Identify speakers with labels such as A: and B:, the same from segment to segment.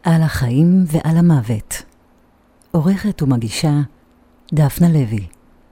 A: על החיים ועל המוות. עורכת ומגישה דפנה לוי.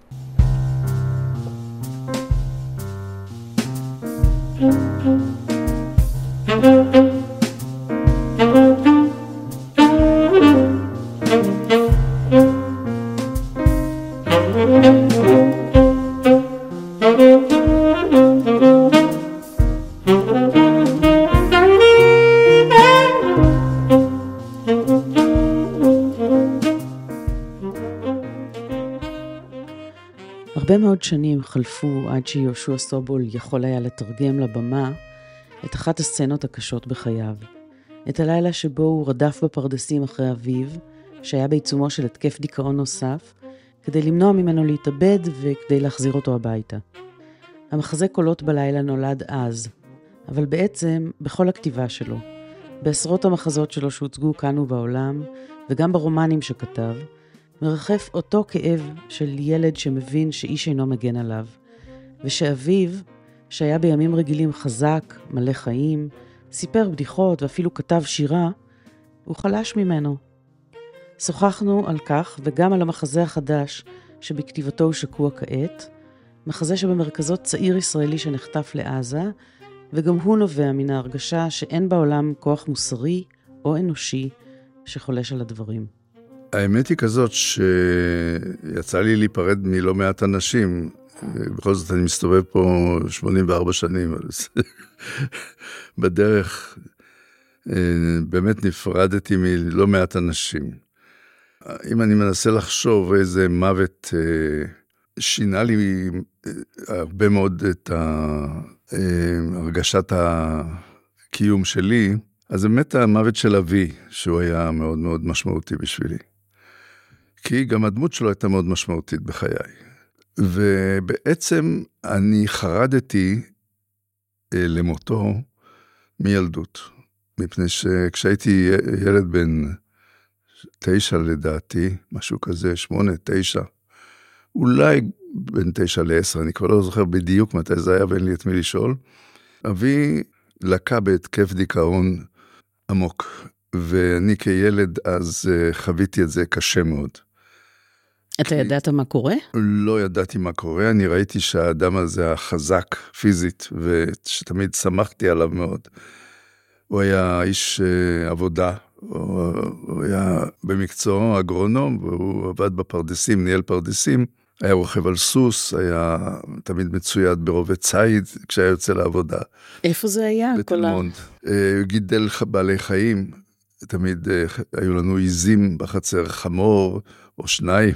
B: הרבה מאוד שנים חלפו עד שיהושע סובול יכול היה לתרגם לבמה את אחת הסצנות הקשות בחייו. את הלילה שבו הוא רדף בפרדסים אחרי אביו, שהיה בעיצומו של התקף דיכאון נוסף, כדי למנוע ממנו להתאבד וכדי להחזיר אותו הביתה. המחזה קולות בלילה נולד אז, אבל בעצם בכל הכתיבה שלו, בעשרות המחזות שלו שהוצגו כאן ובעולם, וגם ברומנים שכתב, מרחף אותו כאב של ילד שמבין שאיש אינו מגן עליו, ושאביו, שהיה בימים רגילים חזק, מלא חיים, סיפר בדיחות ואפילו כתב שירה, הוא חלש ממנו. שוחחנו על כך וגם על המחזה החדש שבכתיבתו הוא שקוע כעת, מחזה שבמרכזו צעיר ישראלי שנחטף לעזה, וגם הוא נובע מן ההרגשה שאין בעולם כוח מוסרי או אנושי שחולש על הדברים.
C: האמת היא כזאת שיצא לי להיפרד מלא מעט אנשים, בכל זאת אני מסתובב פה 84 שנים, בדרך באמת נפרדתי מלא מעט אנשים. אם אני מנסה לחשוב איזה מוות שינה לי הרבה מאוד את הרגשת הקיום שלי, אז באמת המוות של אבי, שהוא היה מאוד מאוד משמעותי בשבילי. כי גם הדמות שלו הייתה מאוד משמעותית בחיי. ובעצם אני חרדתי למותו מילדות. מפני שכשהייתי ילד בן 9 לדעתי, משהו כזה, 8, 9, אולי בין 9 ל-10, אני כבר לא זוכר בדיוק מתי זה היה ואין לי את מי לשאול, אבי לקה בהתקף דיכאון עמוק, ואני כילד אז חוויתי את זה קשה מאוד.
B: אתה ידעת מה קורה?
C: לא ידעתי מה קורה, אני ראיתי שהאדם הזה החזק פיזית, ושתמיד שמחתי עליו מאוד. הוא היה איש עבודה, הוא היה במקצועו אגרונום, והוא עבד בפרדסים, ניהל פרדסים, היה רוכב על סוס, היה תמיד מצויד ברובה ציד כשהיה יוצא לעבודה.
B: איפה זה היה?
C: בתלמונד. הוא גידל בעלי חיים, תמיד היו לנו עיזים בחצר, חמור או 2,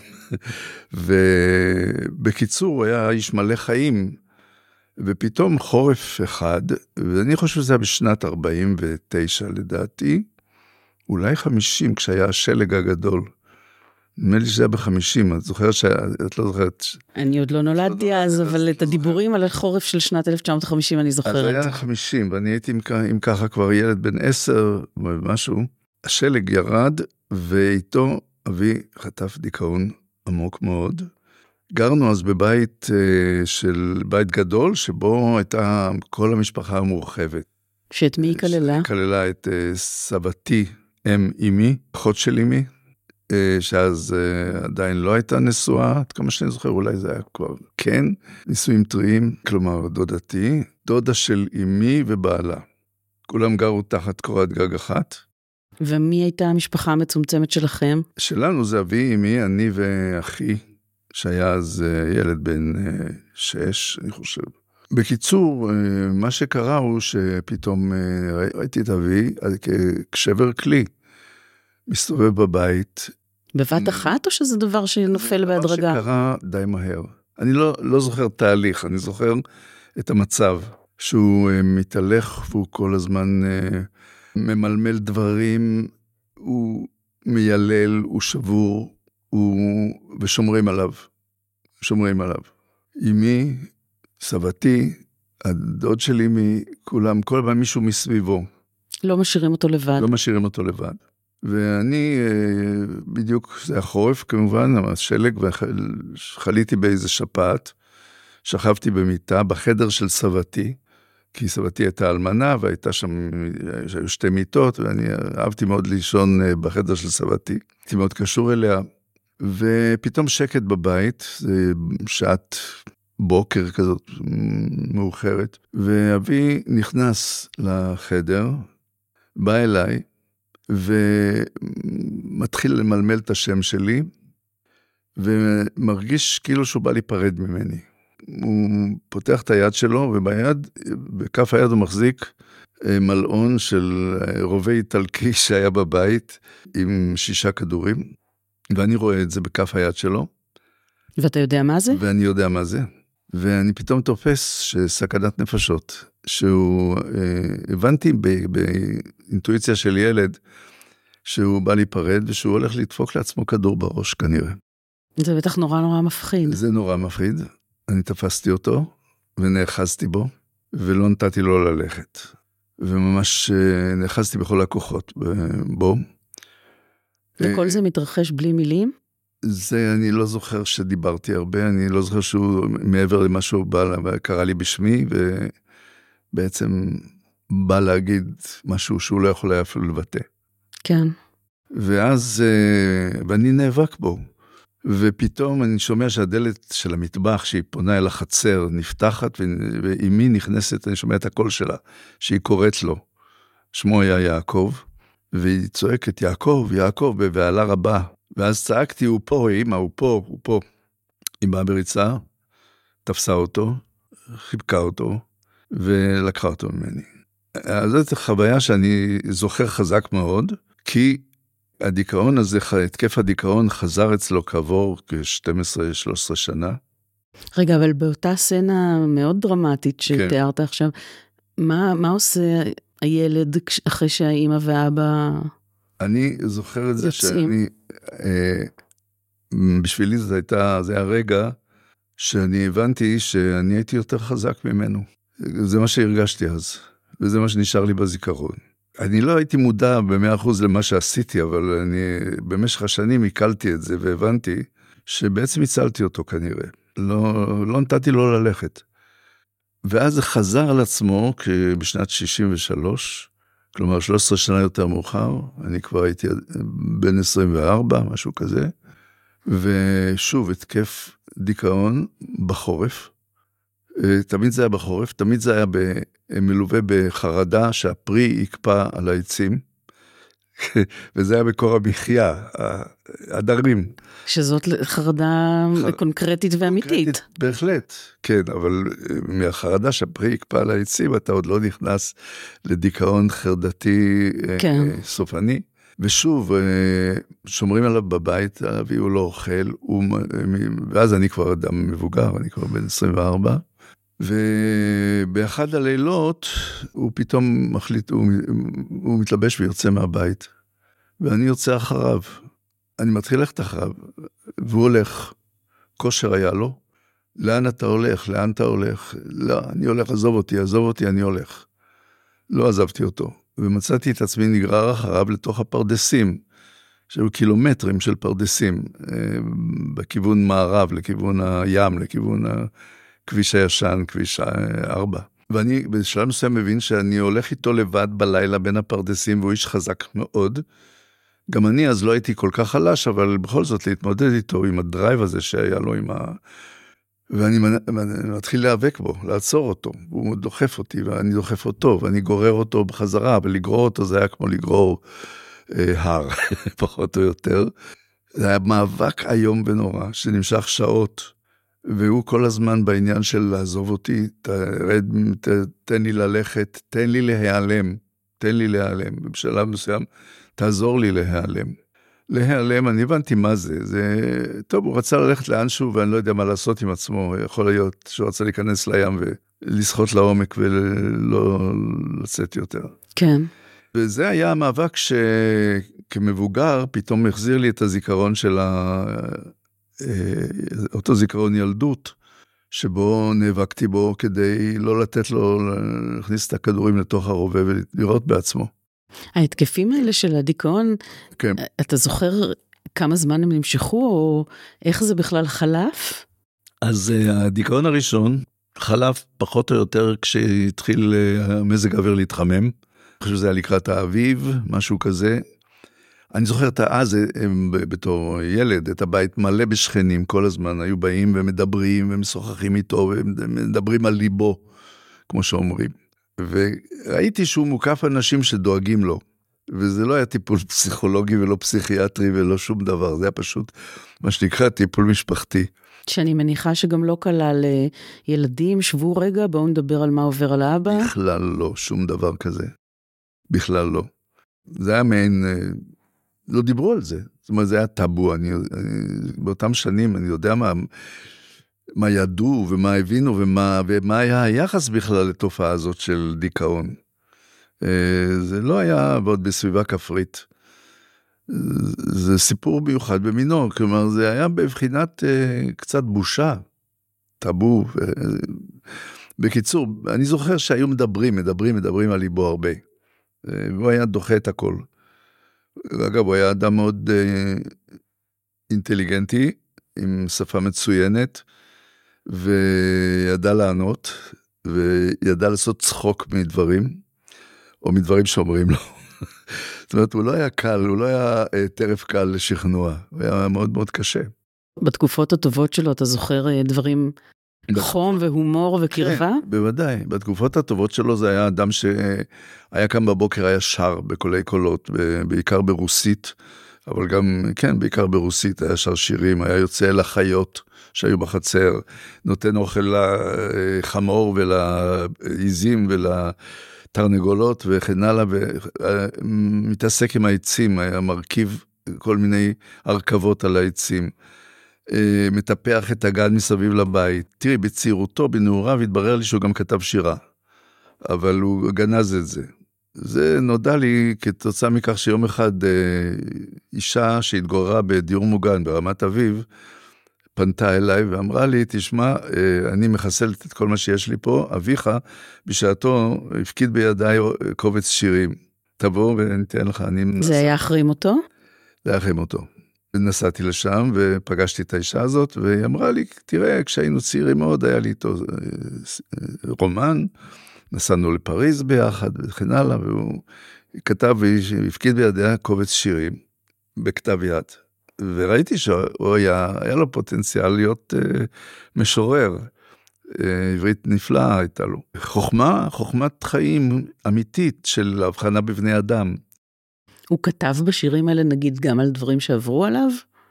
C: ובקיצור הוא היה איש מלא חיים, ופתאום חורף אחד, ואני חושב שזה היה בשנת 49 לדעתי, אולי 50 כשהיה השלג הגדול, נדמה לי שזה היה ב-50, את זוכרת שאת לא זוכרת?
B: אני עוד לא נולדתי אז, אבל את הדיבורים על החורף של שנת 1950 אני זוכרת.
C: אז היה 50, ואני הייתי עם ככה כבר ילד בן 10 ומשהו, השלג ירד, ואיתו אבי חטף דיכאון עמוק מאוד. גרנו אז בבית בית גדול, שבו הייתה כל המשפחה המורחבת.
B: שאת מי היא כללה?
C: כללה את סבתי, אמי, אחות של אמי, שאז עדיין לא הייתה נשואה, עד כמה שאני זוכר, אולי זה היה כבר כן, נישואים טריים, כלומר דודתי, דודה של אמי ובעלה. כולם גרו תחת קורת גג אחת.
B: ומי הייתה המשפחה המצומצמת שלכם?
C: שלנו זה אבי, אמי, אני ואחי, שהיה אז ילד בן 6, אני חושב. בקיצור, מה שקרה הוא שפתאום ראיתי את אבי כשבר כלי, מסתובב בבית.
B: בבת אחת או שזה דבר שנופל בהדרגה?
C: דבר שקרה די מהר. אני לא זוכר תהליך, אני זוכר את המצב, שהוא מתהלך והוא כל הזמן ממלמל דברים, הוא מיילל, הוא שבור, ושומרים עליו. שומרים עליו. אמי, סבתי, הדוד של אמי, כולם, כל פעם מישהו מסביבו.
B: לא משאירים אותו לבד.
C: לא משאירים אותו לבד. ואני, בדיוק, זה החורף כמובן, השלג, וחליתי באיזה שפעת, שכבתי במיטה בחדר של סבתי, כי סבתי הייתה אלמנה, והייתה שם, היו 2 מיטות, ואני אהבתי מאוד לישון בחדר של סבתי. הייתי מאוד קשור אליה, ופתאום שקט בבית, זה שעת בוקר כזאת מאוחרת, ואבי נכנס לחדר, בא אליי, ומתחיל למלמל את השם שלי, ומרגיש כאילו שהוא בא להיפרד ממני. הוא פותח את היד שלו, וביד, בכף היד הוא מחזיק מלעון של רובה איטלקי שהיה בבית, עם 6 כדורים, ואני רואה את זה בכף היד שלו.
B: ואתה יודע מה זה?
C: ואני יודע מה זה. ואני פתאום תופס שסכנת נפשות, שהוא, הבנתי באינטואיציה של ילד, שהוא בא להיפרד, ושהוא הולך לדפוק לעצמו כדור בראש כנראה.
B: זה בטח נורא נורא מפחיד.
C: זה נורא מפחיד. אני תפסתי אותו, ונאחזתי בו, ולא נתתי לו ללכת. וממש נאחזתי בכל הכוחות בו.
B: וכל זה מתרחש בלי מילים?
C: זה אני לא זוכר שדיברתי הרבה, אני לא זוכר שהוא מעבר למה שהוא בא, וקרא לי בשמי, ובעצם בא להגיד משהו שהוא לא יכול היה אפילו לבטא. כן. ואז, ואני נאבק בו, ופתאום אני שומע שהדלת של המטבח, שהיא פונה אל החצר, נפתחת, ואימי נכנסת, אני שומע את הקול שלה, שהיא קוראת לו. שמו היה יעקב, והיא צועקת, יעקב, יעקב, בבעלה רבה. ואז צעקתי, הוא פה, אמא, הוא פה, הוא פה. היא באה בריצה, תפסה אותו, חיבקה אותו, ולקחה אותו ממני. אז זאת חוויה שאני זוכר חזק מאוד, כי הדיכאון הזה, התקף הדיכאון חזר אצלו כעבור כ-12-13 שנה. רגע,
B: אבל באותה סצנה מאוד דרמטית שתיארת עכשיו, מה עושה הילד אחרי שהאמא והאבא
C: אני זוכר את זה שאני, בשבילי זה היה רגע שאני הבנתי שאני הייתי יותר חזק ממנו. זה מה שהרגשתי אז, וזה מה שנשאר לי בזיכרון. אני לא הייתי מודע ב100% למה שעשיתי, אבל אני במשך השנים עיכלתי את זה, והבנתי שבעצם הצלתי אותו כנראה. לא נתתי לו ללכת. ואז זה חזר על עצמו בשנת 63, כלומר 13 שנה יותר מאוחר, אני כבר הייתי בן 24, משהו כזה, ושוב התקף דיכאון בחורף, תמיד זה היה בחורף, תמיד זה היה מלווה בחרדה שהפרי יקפא על העצים, וזה היה בקור המחיה, הדרים.
B: שזאת חרדה קונקרטית ואמיתית.
C: בהחלט, כן, אבל מהחרדה שהפרי יקפא על העצים, אתה עוד לא נכנס לדיכאון חרדתי סופני. ושוב, שומרים עליו בבית, אבי הוא לא אוכל, ואז אני כבר אדם מבוגר, אני כבר בן 24, ובאחד הלילות הוא פתאום מחליט, הוא מתלבש ויוצא מהבית, ואני יוצא אחריו, אני מתחיל ללכת אחריו, והוא הולך, כושר היה לו, לאן אתה הולך, לאן אתה הולך, לא, אני הולך, עזוב אותי, אני הולך. לא עזבתי אותו, ומצאתי את עצמי נגרר אחריו לתוך הפרדסים, שהיו קילומטרים של פרדסים, בכיוון מערב, לכיוון הים, לכיוון הכביש הישן, כביש 4. ואני בשלב מסוים מבין שאני הולך איתו לבד בלילה בין הפרדסים, והוא איש חזק מאוד. גם אני אז לא הייתי כל כך חלש, אבל בכל זאת להתמודד איתו עם הדרייב הזה שהיה לו עם ואני מתחיל להיאבק בו, לעצור אותו, הוא דוחף אותי, ואני דוחף אותו, ואני גורר אותו בחזרה, ולגרור אותו זה היה כמו לגרור הר, פחות או יותר. זה היה מאבק היום ונורא, שנמשך שעות, והוא כל הזמן בעניין של לעזוב אותי, תן לי ללכת, תן לי להיעלם, בשלב מסוים, תעזור לי להיעלם, אני הבנתי מה זה, טוב, הוא רצה ללכת לאנשהו, ואני לא יודע מה לעשות עם עצמו, יכול להיות שהוא רצה להיכנס לים, ולשחות לעומק, ולא לצאת יותר.
B: כן.
C: וזה היה המאבק שכמבוגר, פתאום החזיר לי את הזיכרון של אותו זיכרון ילדות, שבו נאבקתי בו, כדי לא לתת לו להכניס את הכדורים לתוך הרובה, ולראות בעצמו.
B: ההתקפים האלה של הדיכאון,
C: כן.
B: אתה זוכר כמה זמן הם נמשכו, או איך זה בכלל חלף?
C: אז הדיכאון הראשון חלף פחות או יותר כשהתחיל המזג האוויר להתחמם. אני חושב שזה היה לקראת האביב, משהו כזה. אני זוכר את אז, בתור ילד, את הבית מלא בשכנים כל הזמן, היו באים ומדברים ומשוחחים איתו, ומדברים על ליבו, כמו שאומרים. וראיתי שהוא מוקף אנשים שדואגים לו, וזה לא היה טיפול פסיכולוגי ולא פסיכיאטרי ולא שום דבר, זה היה פשוט מה שנקרא טיפול משפחתי.
B: שאני מניחה שגם לא כלל ילדים, שבו רגע, בואו נדבר על מה עובר על האבא.
C: בכלל לא, שום דבר כזה. בכלל לא. זה היה מעין, לא דיברו על זה. זאת אומרת, זה היה טאבו. באותם שנים, אני יודע מה ידעו ומה הבינו ומה היה היחס בכלל לתופעה הזאת של דיכאון. זה לא היה עוד בסביבה כפרית. זה סיפור מיוחד במינו, כלומר זה היה בבחינת קצת בושה, טאבו. בקיצור, אני זוכר שהיו מדברים על ליבו הרבה. הוא היה דוחה את הכל. אגב, הוא היה אדם מאוד אינטליגנטי, עם שפה מצוינת, וידע לענות, וידע לעשות צחוק מדברים, או מדברים שאומרים לו. זאת אומרת, הוא לא היה קל, הוא לא היה טרף קל לשכנוע, הוא היה מאוד מאוד קשה.
B: בתקופות הטובות שלו, אתה זוכר דברים חום והומור וקרבה?
C: כן, בוודאי. בתקופות הטובות שלו זה היה אדם שהיה קם בבוקר, היה שר בקולי קולות, בעיקר ברוסית, אבל גם, כן, בעיקר ברוסית, היה שר שירים, היה יוצא אל החיות שהיו בחצר, נותן אוכל לחמור ולעיזים תרנגולות וכן הלאה, ומתעסק עם העצים, היה מרכיב כל מיני הרכבות על העצים, מטפח את הגן מסביב לבית. תראי, בצעירותו, בנעוריו, התברר לי שהוא גם כתב שירה, אבל הוא גנז את זה. זה נודע לי כתוצאה מכך שיום אחד אישה שהתגוררה בדיור מוגן ברמת אביב, פנתה אליי ואמרה לי, תשמע, אני מחסלת את כל מה שיש לי פה, אביך בשעתו הפקיד בידיי קובץ שירים, תבוא וניתן לך.
B: זה היה אחרי מותו?
C: זה היה אחרי מותו. נסעתי לשם ופגשתי את האישה הזאת, והיא אמרה לי, תראה, כשהיינו צעירים מאוד, היה לי איתו רומן, נסענו לפריז ביחד וכן הלאה, והוא כתב והפקיד בידיה קובץ שירים, בכתב יד. וראיתי היה לו פוטנציאל להיות משורר, עברית נפלאה הייתה לו. חוכמת חיים אמיתית של הבחנה בבני אדם.
B: הוא כתב בשירים האלה נגיד גם על דברים שעברו עליו?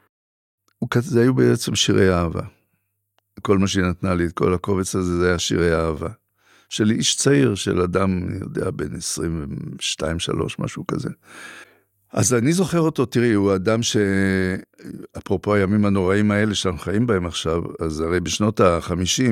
C: זה היו בעצם שירי אהבה. כל מה שהיא נתנה לי, כל הקובץ הזה, זה היה שירי אהבה. של איש צעיר, של אדם, אני יודע, בין 22-3, משהו כזה. אז אני זוכר אותו, תראי, הוא אדם אפרופו הימים הנוראים האלה שאנחנו חיים בהם עכשיו, אז הרי בשנות ה-50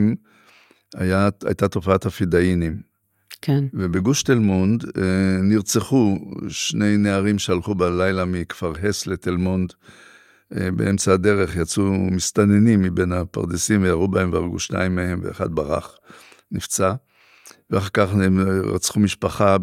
C: הייתה תופעת הפדאינים.
B: כן.
C: ובגוש תל מונד נרצחו 2 נערים שהלכו בלילה מכפר הס לתל מונד, באמצע הדרך יצאו מסתננים מבין הפרדסים, וירו בהם והרגו 2 מהם, ואחד ברח, נפצע. ואחר כך הם רצחו משפחה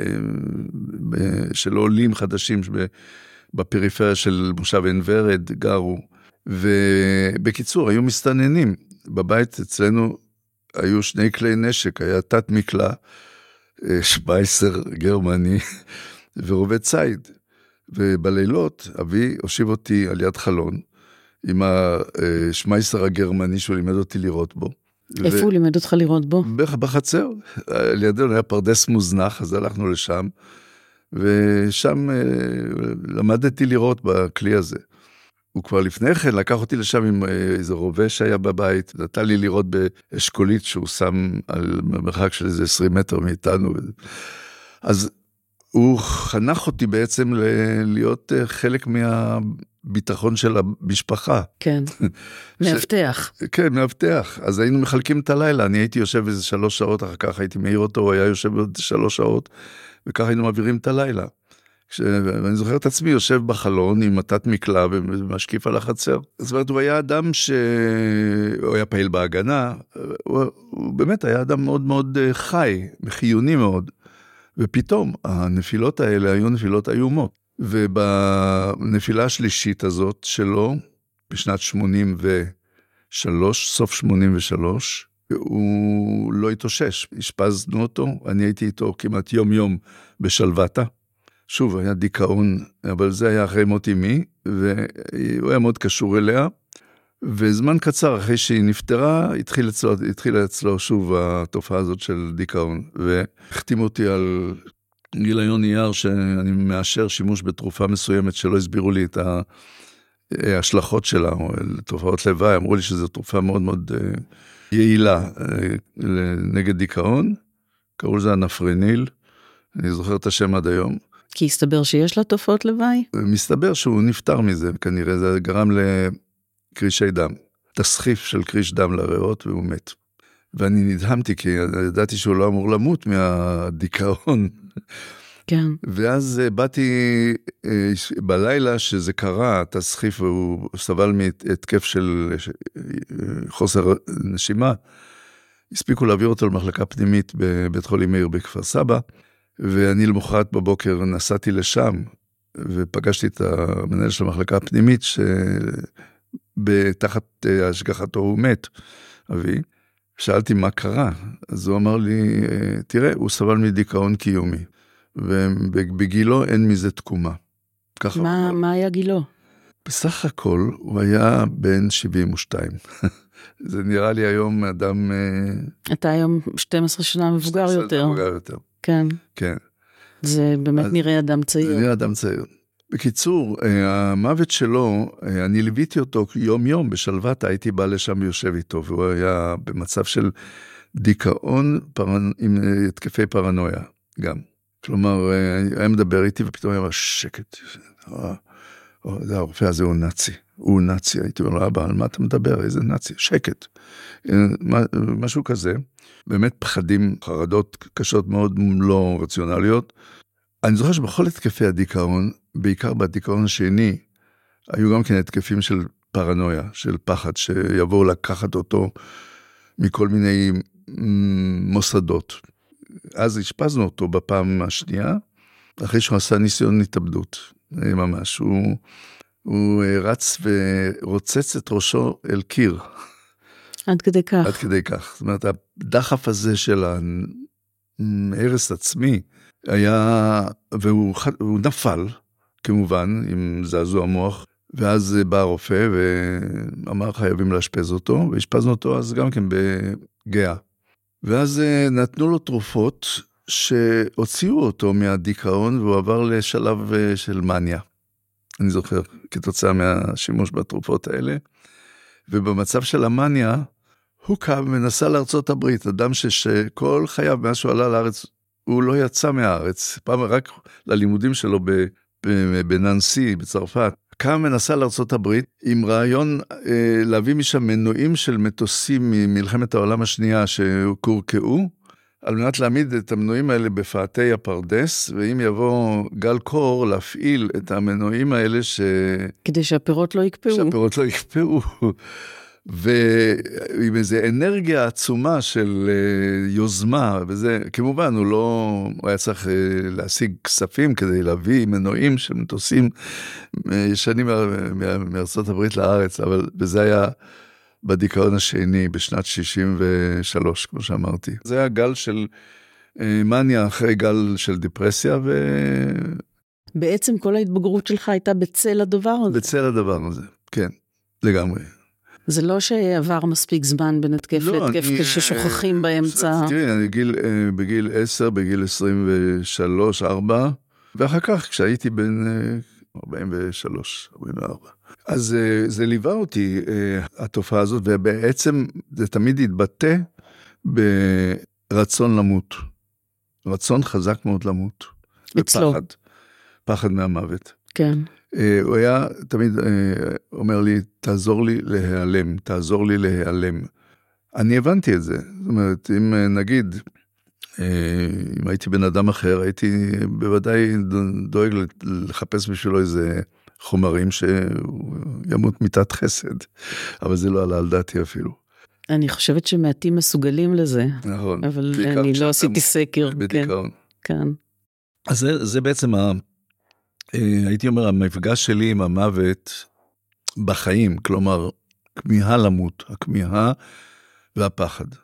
C: של עולים חדשים בפריפריה של מושב עין ורד, גרו. ובקיצור, היו מסתננים. בבית אצלנו היו 2 כלי נשק, היה תת מקלע, שפייסר גרמני ורובה ציד. ובלילות אבי הושיב אותי על יד חלון, עם השמייסר הגרמני שהוא לימד אותי לראות בו.
B: איפה הוא לימד אותך לראות בו?
C: בחצר, לידינו היה פרדס מוזנח, אז הלכנו לשם, ושם למדתי לראות בכלי הזה. הוא כבר לפני כן לקח אותי לשם עם איזה רובה שהיה בבית, נתן לי לראות באשכולית שהוא שם על מרחק של איזה 20 מטר מאיתנו. אז הוא חנך אותי בעצם להיות חלק מהביטחון של המשפחה.
B: כן, מאבטח.
C: כן, מאבטח. אז היינו מחלקים את הלילה, אני הייתי יושב איזה 3 שעות, אחר כך הייתי מעיר אותו, הוא היה יושב עוד 3 שעות, וכך היינו מעבירים את הלילה. ואני זוכר את עצמי יושב בחלון עם מתת מקלע ומשקיף על החצר. זאת אומרת, הוא היה אדם הוא היה פעיל בהגנה, הוא באמת היה אדם מאוד מאוד חי, חיוני מאוד. ופתאום הנפילות האלה היו נפילות איומות. ובנפילה השלישית הזאת שלו, בשנת 83, סוף 83, הוא לא התאושש, השפזנו אותו, אני הייתי איתו כמעט יום בשלוותה, שוב, היה דיכאון, אבל זה היה אחרי מות אמי, והוא היה מאוד קשור אליה, וזמן קצר אחרי שהיא נפטרה, התחילה אצלו שוב התופעה הזאת של דיכאון, והחתים אותי על גיליון נייר שאני מאשר שימוש בתרופה מסוימת שלא הסבירו לי את ההשלכות שלה, או תופעות לוואי, אמרו לי שזו תרופה מאוד מאוד יעילה נגד דיכאון, קראו לזה הנפרניל, אני זוכר את השם עד היום.
B: כי הסתבר שיש לה תופעות לוואי?
C: מסתבר שהוא נפטר מזה, כנראה זה גרם לקרישי דם, תסחיף של קריש דם לריאות, והוא מת. ואני נדהמתי, כי ידעתי שהוא לא אמור למות מהדיכאון.
B: כן.
C: ואז באתי בלילה שזה קרה, תסחיף, והוא סבל מהתקף של חוסר נשימה, הספיקו להעביר אותו למחלקה פנימית בבית חולים מאיר בכפר סבא, ואני למחרת בבוקר נסעתי לשם, ופגשתי את המנהל של המחלקה הפנימית, שבתחת השגחתו הוא מת, אבי, שאלתי מה קרה, אז הוא אמר לי, תראה, הוא סבל מדיכאון קיומי, ובגילו אין מזה תקומה.
B: מה היה גילו?
C: בסך הכל הוא היה בן 72. זה נראה לי היום אדם...
B: אתה היום 12 שנה מבוגר יותר.
C: מבוגר יותר.
B: כן.
C: כן.
B: זה באמת נראה אדם צעיר.
C: זה נראה אדם צעיר. בקיצור, המוות שלו, אני ליוויתי אותו יום בשלוותה, הייתי בא לשם ויושב איתו, והוא היה במצב של דיכאון עם התקפי פרנויה, גם. כלומר, היה מדבר איתי ופתאום היה שקט. הרופא הזה הוא נאצי, הייתי אומר לו, אבא, על מה אתה מדבר? איזה נאצי? שקט. משהו כזה, באמת פחדים, חרדות קשות מאוד לא רציונליות. אני זוכר שבכל התקפי הדיכאון, בעיקר בדיכאון השני, היו גם כן התקפים של פרנויה, של פחד, שיבואו לקחת אותו מכל מיני מוסדות. אז השפזנו אותו בפעם השנייה, אחרי שהוא עשה ניסיון התאבדות, ממש. הוא רץ ורוצץ את ראשו אל קיר.
B: עד כדי כך.
C: עד כדי כך. זאת אומרת, הדחף הזה של ההרס עצמי, היה, והוא נפל, כמובן, עם זעזוע מוח, ואז בא הרופא ואמר חייבים להשפז אותו, והשפזנו אותו אז גם כן בגאה. ואז נתנו לו תרופות שהוציאו אותו מהדיכאון, והוא עבר לשלב של מניה. אני זוכר, כתוצאה מהשימוש בתרופות האלה. ובמצב של המניה, הוא קם ונסע לארצות הברית, אדם שכל חייו מאז שהוא עלה לארץ, הוא לא יצא מהארץ, פעם רק ללימודים שלו בננסי, בצרפת, קם ונסע לארצות הברית, עם רעיון להביא משם מנועים של מטוסים ממלחמת העולם השנייה שקורקעו, על מנת להעמיד את המנועים האלה בפאתי הפרדס, ואם יבוא גל קור, להפעיל את המנועים האלה
B: כדי שהפירות לא יקפאו.
C: שהפירות לא יקפאו. ועם איזו אנרגיה עצומה של יוזמה, וזה, כמובן, הוא היה צריך להשיג כספים כדי להביא מנועים של מטוסים ישנים מארצות הברית לארץ, אבל זה היה בדיכאון השני, בשנת 63, כמו שאמרתי. זה היה גל של מניה אחרי גל של דיפרסיה,
B: בעצם כל ההתבגרות שלך הייתה בצל הדבר הזה?
C: בצל הדבר הזה, כן, לגמרי. זה
B: לא שעבר מספיק זמן בין התקף להתקף כששוכחים באמצע.
C: תראי, אני בגיל 10, בגיל 23, 4, ואחר כך כשהייתי בין 43, 44. אז זה ליווה אותי, התופעה הזאת, ובעצם זה תמיד התבטא ברצון למות. רצון חזק מאוד למות.
B: אצלו.
C: פחד מהמוות.
B: כן.
C: הוא היה תמיד אומר לי, תעזור לי להיעלם. אני הבנתי את זה. זאת אומרת, אם נגיד, אם הייתי בן אדם אחר, הייתי בוודאי דואג לחפש בשבילו איזה חומרים שהוא ימות מיתת חסד. אבל זה לא עלה על דעתי אפילו.
B: אני חושבת שמעטים מסוגלים לזה.
C: נכון.
B: אבל אני לא עשיתי סקר.
C: בדיכאון.
B: כן.
C: אז זה בעצם הייתי אומר, המפגש שלי עם המוות בחיים, כלומר, כמיהה למות, הכמיהה והפחד.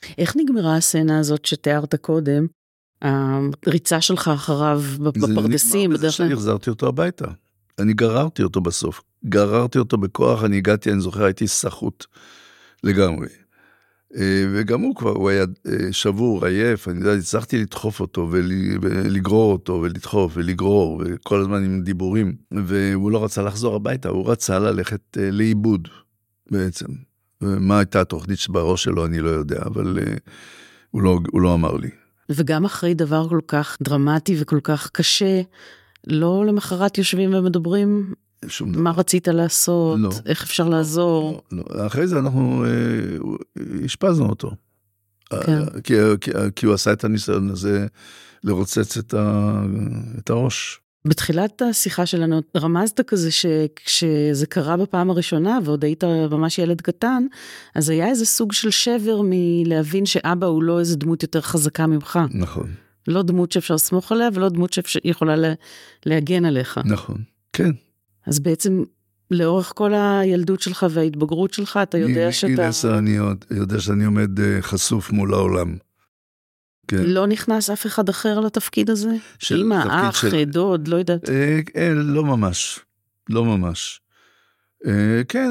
B: איך נגמרה הסצנה הזאת שתיארת קודם? הריצה שלך אחריו בפרדסים?
C: זה נגמר בזה שהחזרתי אותו הביתה. אני גררתי אותו בסוף. גררתי אותו בכוח, אני הגעתי, אני זוכר, הייתי סחוט לגמרי. וגם הוא כבר, הוא היה שבור, עייף, אני יודע, הצלחתי לדחוף אותו ולגרור אותו ולדחוף ולגרור, וכל הזמן עם דיבורים, והוא לא רצה לחזור הביתה, הוא רצה ללכת לאיבוד בעצם. ומה הייתה התוכנית שבראש שלו, אני לא יודע, אבל הוא לא אמר לי.
B: וגם אחרי דבר כל כך דרמטי וכל כך קשה, לא למחרת יושבים ומדברים מה רצית לעשות,
C: לא.
B: איך אפשר לעזור.
C: לא. אחרי זה אנחנו השפזנו אותו.
B: כן.
C: כי הוא עשה את הניסיון הזה לרוצץ את הראש.
B: בתחילת השיחה שלנו רמזת כזה שכשזה קרה בפעם הראשונה ועוד היית ממש ילד קטן, אז היה איזה סוג של שבר מלהבין שאבא הוא לא איזה דמות יותר חזקה ממך.
C: נכון.
B: לא דמות שאפשר לסמוך עליה ולא דמות שיכולה להגן עליך.
C: נכון, כן.
B: אז בעצם לאורך כל הילדות שלך וההתבגרות שלך אתה יודע שאתה...
C: מגיל 10 אני יודע שאני עומד חשוף מול העולם. כן.
B: לא נכנס אף אחד אחר לתפקיד הזה? אמא, אח, דוד, לא יודעת.
C: לא ממש, לא ממש. כן,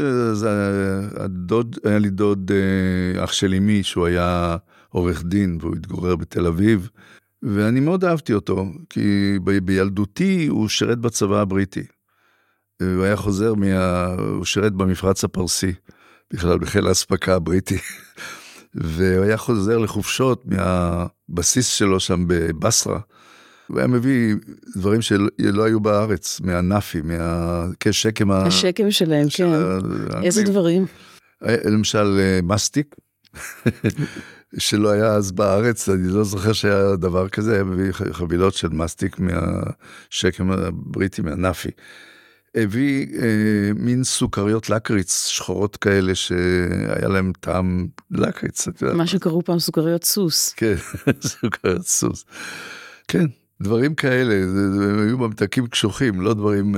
C: היה לי דוד, אח של אמי, שהוא היה עורך דין, והוא התגורר בתל אביב, ואני מאוד אהבתי אותו, כי בילדותי הוא שירת בצבא הבריטי. הוא היה חוזר הוא שירת במפרץ הפרסי, בכלל בחיל האספקה הבריטי. והוא היה חוזר לחופשות מהבסיס שלו שם בבסרה, הוא היה מביא דברים שלא היו בארץ, מהנאפי, כשקם
B: השקם שלהם, כן. איזה דברים?
C: למשל מסטיק, שלא היה אז בארץ, אני לא זוכר שהיה דבר כזה, היה מביא חבילות של מסטיק מהשקם הבריטי, מהנאפי. הביא מין סוכריות לקריץ, שחורות כאלה שהיה להם טעם לקריץ.
B: מה שקראו פעם סוכריות סוס.
C: כן, סוכריות סוס. כן, דברים כאלה, הם היו ממתקים קשוחים, לא דברים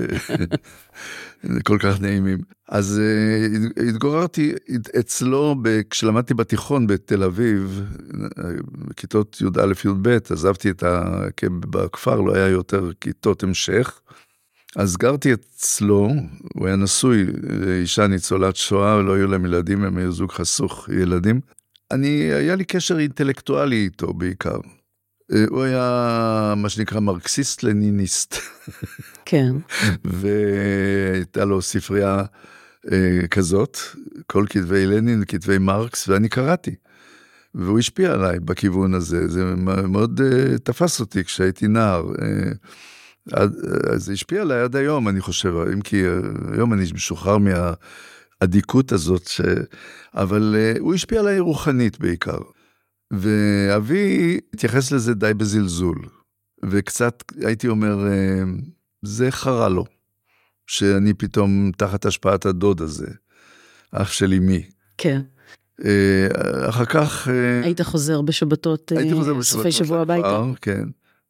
C: כל כך נעימים. אז התגוררתי אצלו, כשלמדתי בתיכון בתל אביב, בכיתות י"א י"ב, עזבתי בכפר, לא היה יותר כיתות המשך, אז גרתי אצלו, הוא היה נשוי, אישה ניצולת שואה, לא היו להם ילדים, הם היו זוג חסוך ילדים. היה לי קשר אינטלקטואלי איתו בעיקר. הוא היה מה שנקרא מרקסיסט לניניסט.
B: כן.
C: והייתה לו ספרייה כזאת, כל כתבי לנין, כתבי מרקס, ואני קראתי. והוא השפיע עליי בכיוון הזה, זה מאוד תפס אותי כשהייתי נער. אז זה השפיע עליי עד היום, אני חושב, אם כי היום אני משוחרר מהעדיקות הזאת, אבל הוא השפיע עליי רוחנית בעיקר. ואבי התייחס לזה די בזלזול, וקצת הייתי אומר, זה חרה לו, שאני פתאום תחת השפעת הדוד הזה, אח של אמי.
B: כן.
C: אחר כך...
B: היית חוזר בשבתות, סופי שבוע הביתה.
C: כן.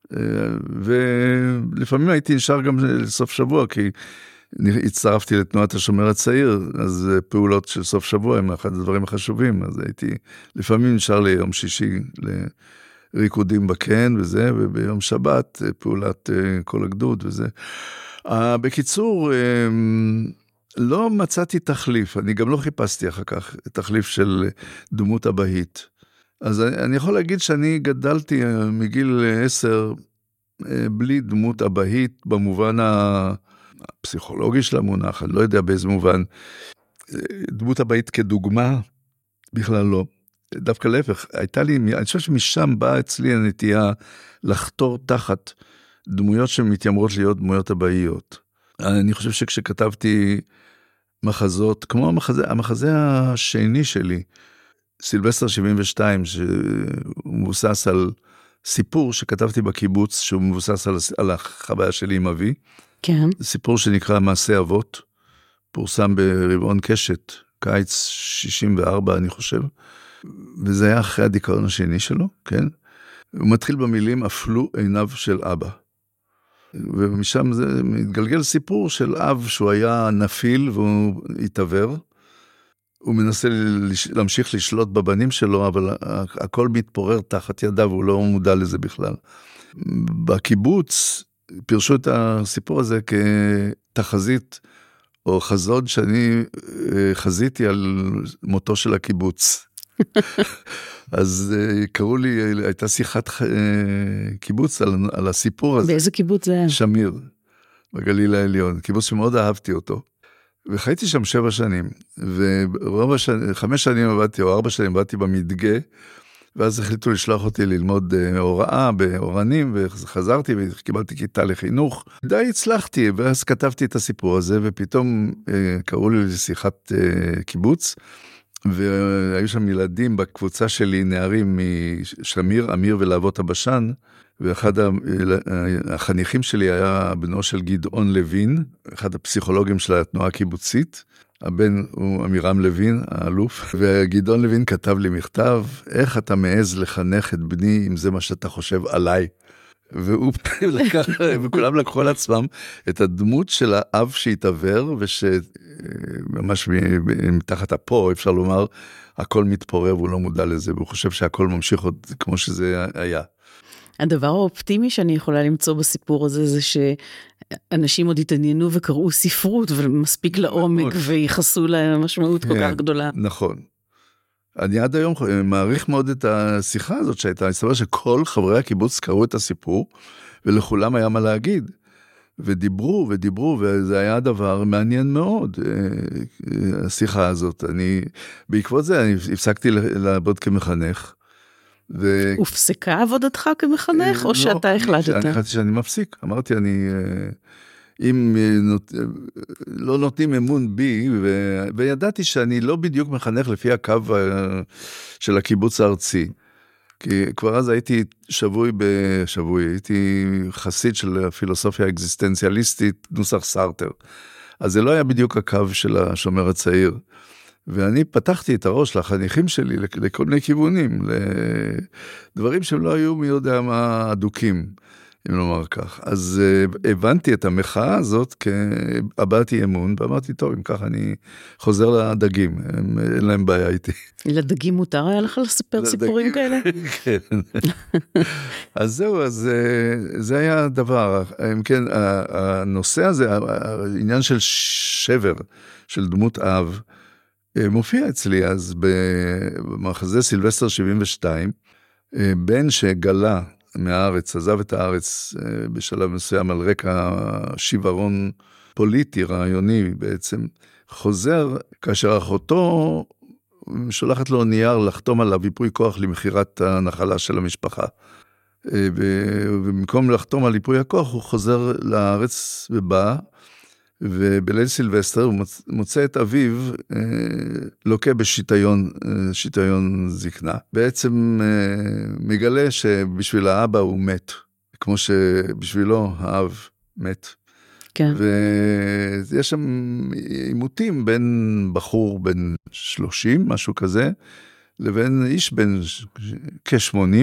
C: ולפעמים הייתי נשאר גם לסוף שבוע, כי הצטרפתי לתנועת השומר הצעיר, אז פעולות של סוף שבוע הם אחד הדברים החשובים, אז הייתי לפעמים נשאר ליום שישי לריקודים בקן וזה, וביום שבת פעולת כל הגדוד וזה. בקיצור, לא מצאתי תחליף, אני גם לא חיפשתי אחר כך תחליף של דמות הבהית. אז אני יכול להגיד שאני גדלתי מגיל 10 בלי דמות הבהית במובן הפסיכולוגי של המונח, אני לא יודע באיזה מובן. דמות הבהית כדוגמה, בכלל לא. דווקא להפך, הייתה לי, אני חושב שמשם באה אצלי הנטייה לחתור תחת דמויות שמתיימרות להיות דמויות הבהיות. אני חושב שכשכתבתי מחזות, כמו המחזה השני שלי, סילבסטר 72, שהוא מבוסס על סיפור שכתבתי בקיבוץ, שהוא מבוסס על החוויה שלי עם אבי.
B: כן.
C: סיפור שנקרא מעשה אבות, פורסם ברבעון קשת, קיץ 64 אני חושב, וזה היה אחרי הדיכאון השני שלו, כן? הוא מתחיל במילים, אפלו עיניו של אבא. ומשם זה מתגלגל סיפור של אב שהוא היה נפיל והוא התעבר, הוא מנסה להמשיך לשלוט בבנים שלו, אבל הכל מתפורר תחת ידיו, הוא לא מודע לזה בכלל. בקיבוץ פירשו את הסיפור הזה כתחזית, או חזון שאני חזיתי על מותו של הקיבוץ. אז קראו לי, הייתה שיחת קיבוץ על הסיפור הזה.
B: באיזה קיבוץ זה היה?
C: שמיר, בגליל העליון. קיבוץ שמאוד אהבתי אותו. וחייתי שם 7 שנים, ו5 שנים עבדתי, או 4 שנים עבדתי במדגה, ואז החליטו לשלוח אותי ללמוד הוראה באורנים, וחזרתי וקיבלתי כיתה לחינוך. די הצלחתי, ואז כתבתי את הסיפור הזה, ופתאום קראו לי לשיחת קיבוץ, והיו שם ילדים בקבוצה שלי, נערים משמיר, אמיר ולהבות הבשן, ואחד החניכים שלי היה בנו של גדעון לוין, אחד הפסיכולוגים של התנועה הקיבוצית, הבן הוא אמירם לוין, האלוף, וגדעון לוין כתב לי מכתב, איך אתה מעז לחנך את בני אם זה מה שאתה חושב עליי? והוא לקח, וכולם לקחו על עצמם את הדמות של האב שהתעבר, ושממש מתחת אפו, אפשר לומר, הכל מתפורר והוא לא מודע לזה, והוא חושב שהכל ממשיך עוד כמו שזה היה.
B: הדבר האופטימי שאני יכולה למצוא בסיפור הזה, זה שאנשים עוד התעניינו וקראו ספרות, ומספיק לעומק, ויחסו להם משמעות כל כך גדולה.
C: נכון. אני עד היום מעריך מאוד את השיחה הזאת שהייתה, אני סבר שכל חברי הקיבוץ קראו את הסיפור, ולכולם היה מה להגיד. ודיברו, וזה היה דבר מעניין מאוד, השיחה הזאת. בעקבות זה אני הפסקתי לעבוד כמחנך,
B: הופסקה עבודתך כמחנך, או שאתה החלטת?
C: אני החלטתי שאני מפסיק. אמרתי, אם לא נותנים אמון בי, וידעתי שאני לא בדיוק מחנך לפי הקו של הקיבוץ הארצי. כי כבר אז הייתי שבוי, הייתי חסיד של הפילוסופיה האקזיסטנציאליסטית, נוסח סארטר. אז זה לא היה בדיוק הקו של השומר הצעיר. ואני פתחתי את הראש לחניכים שלי לכל מיני כיוונים, לדברים שהם לא היו מי יודע מה אדוקים, אם לומר כך. אז הבנתי את המחאה הזאת כהבעתי אמון, ואמרתי, טוב, אם כך אני חוזר לדגים, אין להם בעיה איתי.
B: לדגים מותר היה לך לספר סיפורים כאלה?
C: כן. אז זהו, אז זה היה הדבר. כן, הנושא הזה, העניין של שבר, של דמות אב, מופיע אצלי אז במחזה סילבסטר 72, בן שגלה מהארץ, עזב את הארץ בשלב מסוים על רקע שיוורון פוליטי, רעיוני בעצם, חוזר כאשר אחותו שולחת לו נייר לחתום עליו ייפוי כוח למחירת הנחלה של המשפחה. ובמקום לחתום על ייפוי הכוח הוא חוזר לארץ ובא, ובליל סילבסטר הוא מוצא את אביו לוקה בשיטיון זקנה. בעצם מגלה שבשביל האבא הוא מת, כמו שבשבילו האב מת.
B: כן.
C: ויש שם עימותים בין בחור בן 30, משהו כזה, לבין איש בן כ-80,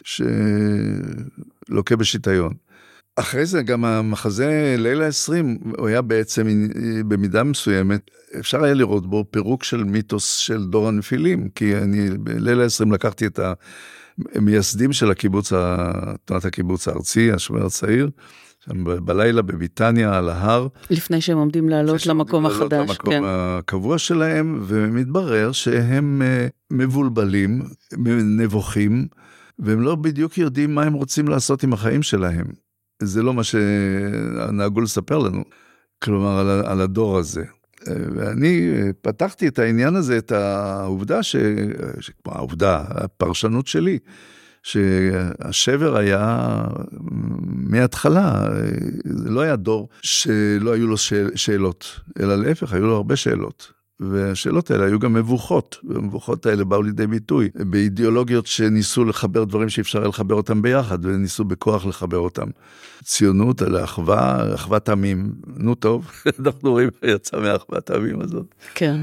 C: שלוקה בשיטיון. אחרי זה גם המחזה לילה 20, הוא היה בעצם במידה מסוימת, אפשר היה לראות בו פירוק של מיתוס של דור הנפילים, כי אני בלילה 20 לקחתי את המייסדים של הקיבוץ, תנועת הקיבוץ הארצי, השומר הצעיר, שם בלילה בביטניה על ההר.
B: לפני שהם עומדים לעלות למקום החדש.
C: למקום כן. הקבוע שלהם, ומתברר שהם מבולבלים, נבוכים, והם לא בדיוק יודעים מה הם רוצים לעשות עם החיים שלהם. זה לא מה שנהגו לספר לנו, כלומר על הדור הזה. ואני פתחתי את העניין הזה, את העובדה, העובדה, הפרשנות שלי, שהשבר היה מההתחלה, זה לא היה דור שלא היו לו שאלות, אלא להפך, היו לו הרבה שאלות. והשאלות האלה היו גם מבוכות, והמבוכות האלה באו לידי ביטוי, באידיאולוגיות שניסו לחבר דברים שאפשר לחבר אותם ביחד, וניסו בכוח לחבר אותם. ציונות, אחוות עמים, נו טוב, אנחנו רואים יצא מאחוות העמים הזאת.
B: כן.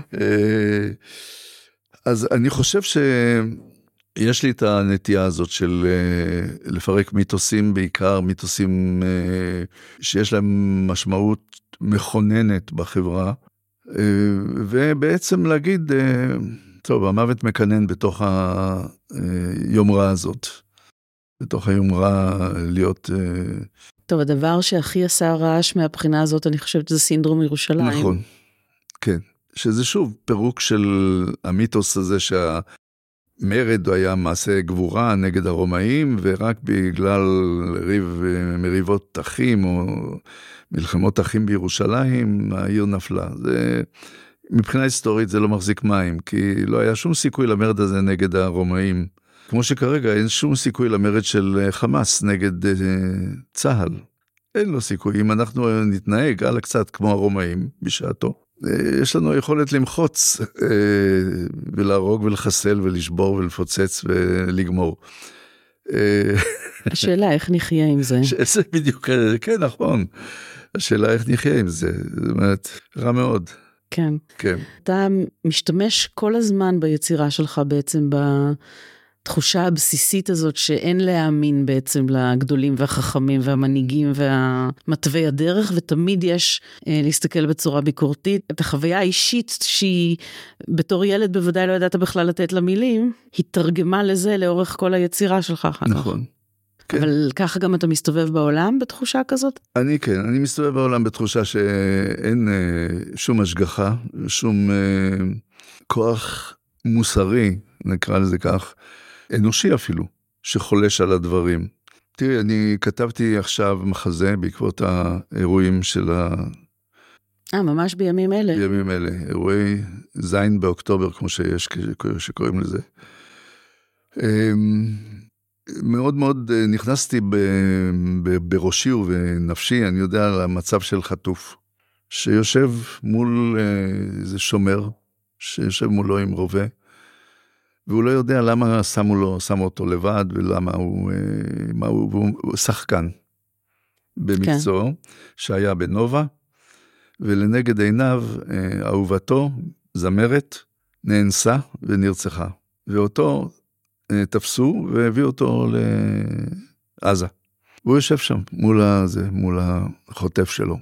C: אז אני חושב שיש לי את הנטייה הזאת של לפרק מיתוסים, בעיקר מיתוסים שיש להם משמעות מכוננת בחברה, ובעצם להגיד, טוב, המוות מקנן בתוך היומרה הזאת, בתוך היומרה להיות...
B: טוב, הדבר שהכי עשה רעש מהבחינה הזאת, אני חושבת, זה סינדרום ירושלים.
C: נכון, כן. שזה שוב פירוק של המיתוס הזה שהמרד היה מעשה גבורה נגד הרומאים, ורק בגלל מריבות אחים או מלחמות אחים בירושלים, העיר נפלה. מבחינה היסטורית זה לא מחזיק מים, כי לא היה שום סיכוי למרד הזה נגד הרומאים. כמו שכרגע אין שום סיכוי למרד של חמאס נגד צהל. אין לו סיכוי. אם אנחנו נתנהג על קצת כמו הרומאים בשעתו, יש לנו יכולת למחוץ ולהרוג ולחסל ולשבור ולפוצץ ולגמור.
B: השאלה איך נחיה עם זה.
C: זה בדיוק, כן, נכון. השאלה איך נחיה עם זה. זאת אומרת, רע מאוד.
B: כן.
C: כן.
B: אתה משתמש כל הזמן ביצירה שלך בעצם בתחושה הבסיסית הזאת שאין להאמין בעצם לגדולים והחכמים והמנהיגים והמטווי הדרך, ותמיד יש להסתכל בצורה ביקורתית. את החוויה האישית שהיא בתור ילד בוודאי לא ידעת בכלל לתת לה מילים, היא תרגמה לזה לאורך כל היצירה שלך.
C: נכון. כן.
B: אבל ככה גם אתה מסתובב בעולם בתחושה כזאת?
C: אני מסתובב בעולם בתחושה שאין שום השגחה, שום כוח מוסרי, נקרא לזה כך, אנושי אפילו, שחולש על הדברים. תראי, אני כתבתי עכשיו מחזה בעקבות האירועים של
B: ממש בימים אלה.
C: בימים אלה, אירועי זין באוקטובר, כמו שקוראים לזה. מאוד מאוד נכנסתי בראשי ובנפשי, אני יודע על המצב של חטוף, שיושב מול איזה שומר, שיושב מולו עם רובה, והוא לא יודע למה שמו אותו לבד, ולמה הוא שחקן במקצוע, שהיה בנובה, ולנגד עיניו אהובתו, זמרת, נאנסה ונרצחה, ואותו תפסו והביאו אותו לעזה. והוא יושב שם מול החוטף שלו.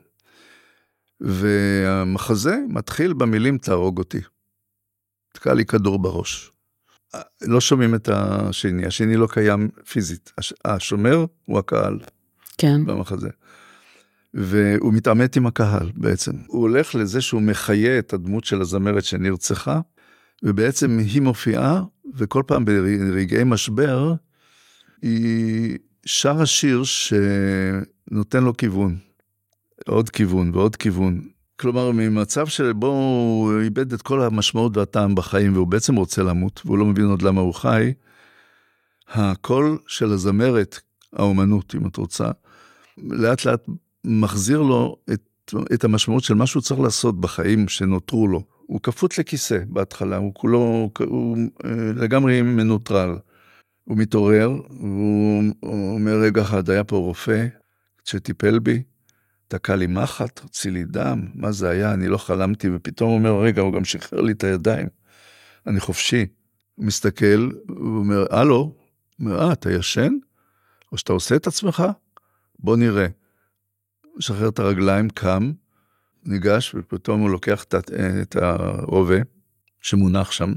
C: והמחזה מתחיל במילים תהרוג אותי. תקע לי כדור בראש. לא שומעים את השני, השני לא קיים פיזית. השומר הוא הקהל.
B: כן.
C: במחזה. והוא מתעמת עם הקהל בעצם. הוא הולך לזה שהוא מחיה את הדמות של הזמרת שנרצחה, ובעצם היא מופיעה, וכל פעם ברגעי משבר, היא שרה שיר שנותן לו כיוון. עוד כיוון ועוד כיוון. כלומר, ממצב שבו הוא איבד את כל המשמעות והטעם בחיים, והוא בעצם רוצה למות, והוא לא מבין עוד למה הוא חי, הקול של הזמרת, האומנות, אם את רוצה, לאט לאט מחזיר לו את המשמעות של מה שהוא צריך לעשות בחיים שנותרו לו. הוא כפות לכיסא בהתחלה, הוא לגמרי מנוטרל. הוא מתעורר, הוא אומר רגע אחד, היה פה רופא שטיפל בי, תקע לי מחט, הוציא לי דם, מה זה היה? אני לא חלמתי, ופתאום הוא אומר, רגע, הוא גם שחרר לי את הידיים, אני חופשי. הוא מסתכל, הוא אומר, הלו, הוא אומר, אתה ישן? או שאתה עושה את עצמך? בוא נראה. הוא שחרר את הרגליים, קם, ניגש, ופתאום הוא לוקח את הרובה שמונח שם,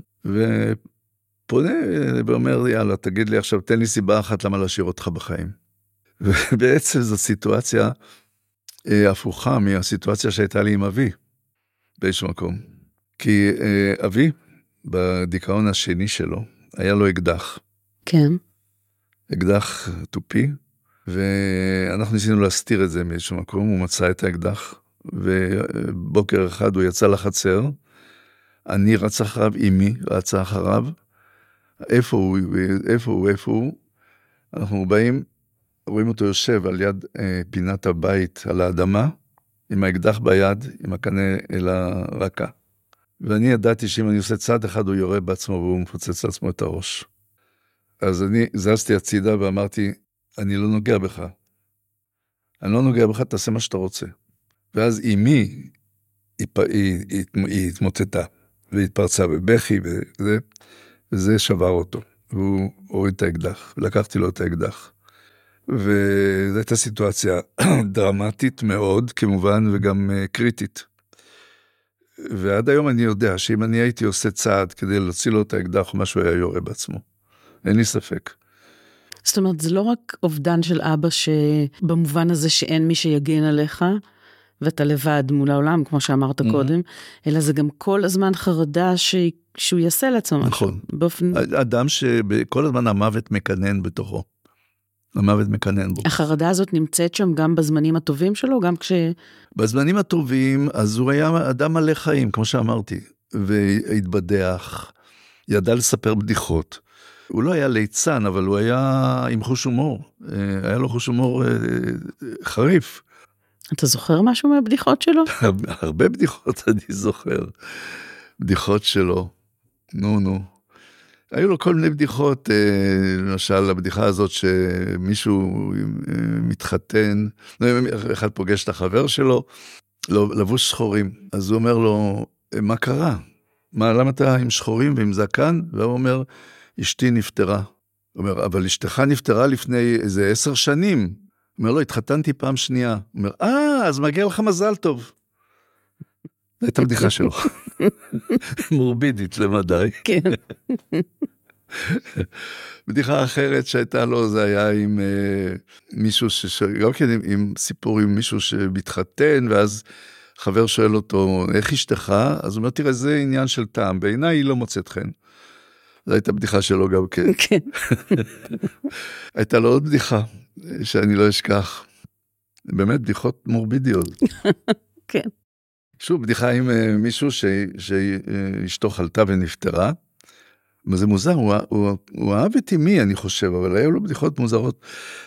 C: ופונה ואומר, יאללה, תגיד לי עכשיו, תן לי סיבה אחת למה להשאיר אותך בחיים. ובעצם זו סיטואציה הפוכה מהסיטואציה שהייתה לי עם אבי, באיזשהו מקום. כי אבי, בדיכאון השני שלו, היה לו אקדח.
B: כן.
C: אקדח טופי, ואנחנו ניסינו להסתיר את זה מאיזשהו מקום, הוא מצא את האקדח, ובוקר אחד הוא יצא לחצר, אני רץ אחריו, אמי רצה אחריו, איפה הוא, אנחנו באים, רואים אותו יושב על יד פינת הבית על האדמה, עם האקדח ביד, עם הקנה אל הרקה. ואני ידעתי שאם אני עושה צעד אחד, הוא יורה בעצמו, והוא מפוצץ לעצמו את הראש. אז אני זזתי הצידה ואמרתי, אני לא נוגע בך. אני לא נוגע בך, תעשה מה שאתה רוצה. ואז אמי, היא התמוטטה, והתפרצה בבכי, וזה שבר אותו. והוא הוריד את האקדח, ולקחתי לו את האקדח. וזו הייתה סיטואציה דרמטית מאוד, כמובן, וגם קריטית. ועד היום אני יודע שאם אני הייתי עושה צעד כדי להוציא לו את האקדח, משהו היה יורה בעצמו. אין לי ספק.
B: זאת אומרת, זה לא רק אובדן של אבא שבמובן הזה שאין מי שיגן עליך, ואתה לבד מול העולם, כמו שאמרת קודם, אלא זה גם כל הזמן חרדה שהוא יעשה לעצמו משהו.
C: נכון.
B: באופן...
C: אדם שכל הזמן המוות מקנן בתוכו. המוות מקנן בו.
B: החרדה הזאת נמצאת שם גם בזמנים הטובים שלו, גם כש...
C: בזמנים הטובים, אז הוא היה אדם מלא חיים, כמו שאמרתי, והתבדח, ידע לספר בדיחות. הוא לא היה ליצן, אבל הוא היה עם חוש הומור. היה לו חוש הומור חריף.
B: אתה זוכר משהו מהבדיחות שלו?
C: הרבה בדיחות אני זוכר. בדיחות שלו. נו. היו לו כל מיני בדיחות, למשל, הבדיחה הזאת שמישהו מתחתן, אחד פוגש את החבר שלו, לבוש שחורים. אז הוא אומר לו, מה קרה? למה אתה עם שחורים ועם זקן? והוא אומר, אשתי נפטרה. הוא אומר, אבל אשתך נפטרה לפני איזה 10 שנים. הוא אומר, לא, התחתנתי פעם שנייה. הוא אומר, אז מגיע לך מזל טוב. זו הייתה בדיחה שלו. מורבידית למדי.
B: כן.
C: בדיחה אחרת שהייתה לו, זה היה עם מישהו, גם כן עם סיפור עם מישהו שמתחתן, ואז חבר שואל אותו, איך אשתך? אז הוא אומר, תראה, זה עניין של טעם, בעיניי היא לא מוצאת חן. זו הייתה בדיחה שלו גם כן.
B: כן.
C: הייתה לו עוד בדיחה, שאני לא אשכח. באמת בדיחות מורבידיות.
B: כן.
C: שוב, בדיחה עם מישהו שאשתו חלתה ונפטרה, וזה מוזר, הוא אהב את אמי, אני חושב, אבל היו לו בדיחות מוזרות,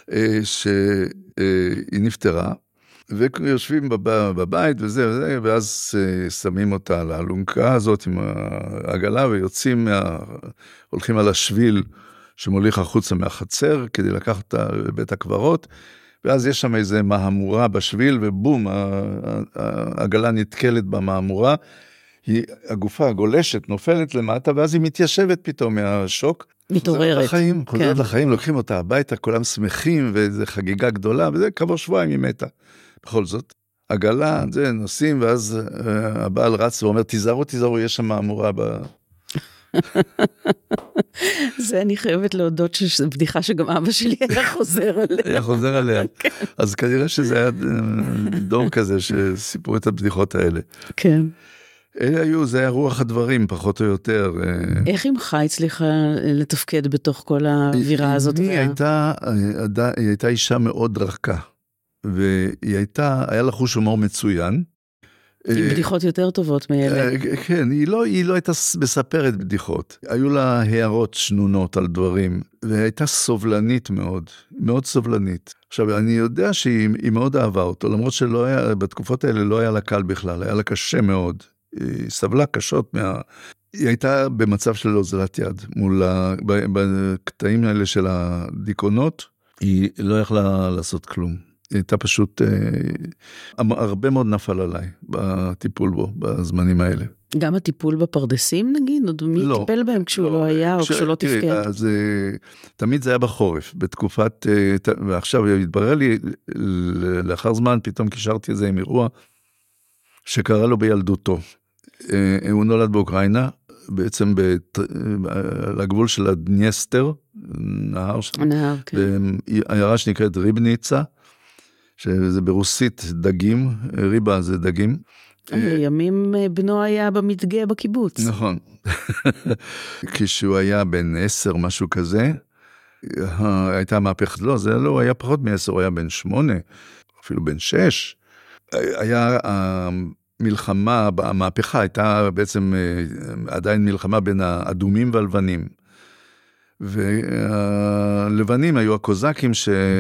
C: שהיא נפטרה, ויושבים בבית וזה, ואז שמים אותה על האלונקה הזאת עם העגלה, ויוצאים, הולכים על השביל שמוליך החוצה מהחצר, כדי לקחת אותה לבית הקברות, ואז יש שם איזה מהמורה בשביל, ובום, העגלה נתקלת במהמורה, הגופה גולשת, נופלת למטה, ואז היא מתיישבת פתאום מהשוק.
B: מתעוררת.
C: חוזרת לחיים, לוקחים אותה הביתה, כולם שמחים, וזו חגיגה גדולה, וזה כעבור שבועיים היא מתה. בכל זאת, עגלה, זה נוסעים, ואז הבעל רץ ואומר, תיזהרו, יש שם מהמורה
B: זה אני חייבת להודות שזו בדיחה שגם אבא שלי היה חוזר עליה.
C: היה חוזר עליה. אז כנראה שזה היה דור כזה שסיפרו את הבדיחות האלה.
B: כן.
C: אלה היו, זה היה רוח הדברים, פחות או יותר.
B: איך אמך הצליחה לתפקד בתוך כל האווירה הזאת?
C: היא הייתה אישה מאוד רכה, היה לה חוש הומור מצוין.
B: עם בדיחות יותר טובות מאלה.
C: כן, היא לא הייתה מספרת בדיחות. היו לה הערות שנונות על דברים, והייתה סובלנית מאוד, מאוד סובלנית. עכשיו, אני יודע שהיא מאוד אהבה אותו, למרות שבתקופות האלה לא היה לה קל בכלל, היה לה קשה מאוד. היא סבלה קשות היא הייתה במצב של אוזלת יד, בקטעים האלה של הדיכאונות, היא לא יכלה לעשות כלום. היא הייתה פשוט, הרבה מאוד נפל עליי בטיפול בו, בזמנים האלה.
B: גם הטיפול בפרדסים נגיד? מי טיפל בהם כשהוא לא היה או כשהוא לא תפקד?
C: אז תמיד זה היה בחורף, בתקופת, ועכשיו התברר לי, לאחר זמן פתאום קישרתי את זה עם אירוע, שקרה לו בילדותו. הוא נולד באוקראינה, בעצם לגבול של הדניאסטר, נהר,
B: כן.
C: בעיירה שנקראת ריבניצה, שזה ברוסית דגים, ריבה זה דגים.
B: ימים בנו היה במדגה בקיבוץ.
C: נכון. כשהוא היה בן 10, משהו כזה, הייתה מהפכת, לא, זה לא היה פחות מ10, הוא היה בן 8, אפילו בן 6. היה מלחמה, המהפכה הייתה בעצם עדיין מלחמה בין האדומים והלבנים. והלבנים היו הקוזקים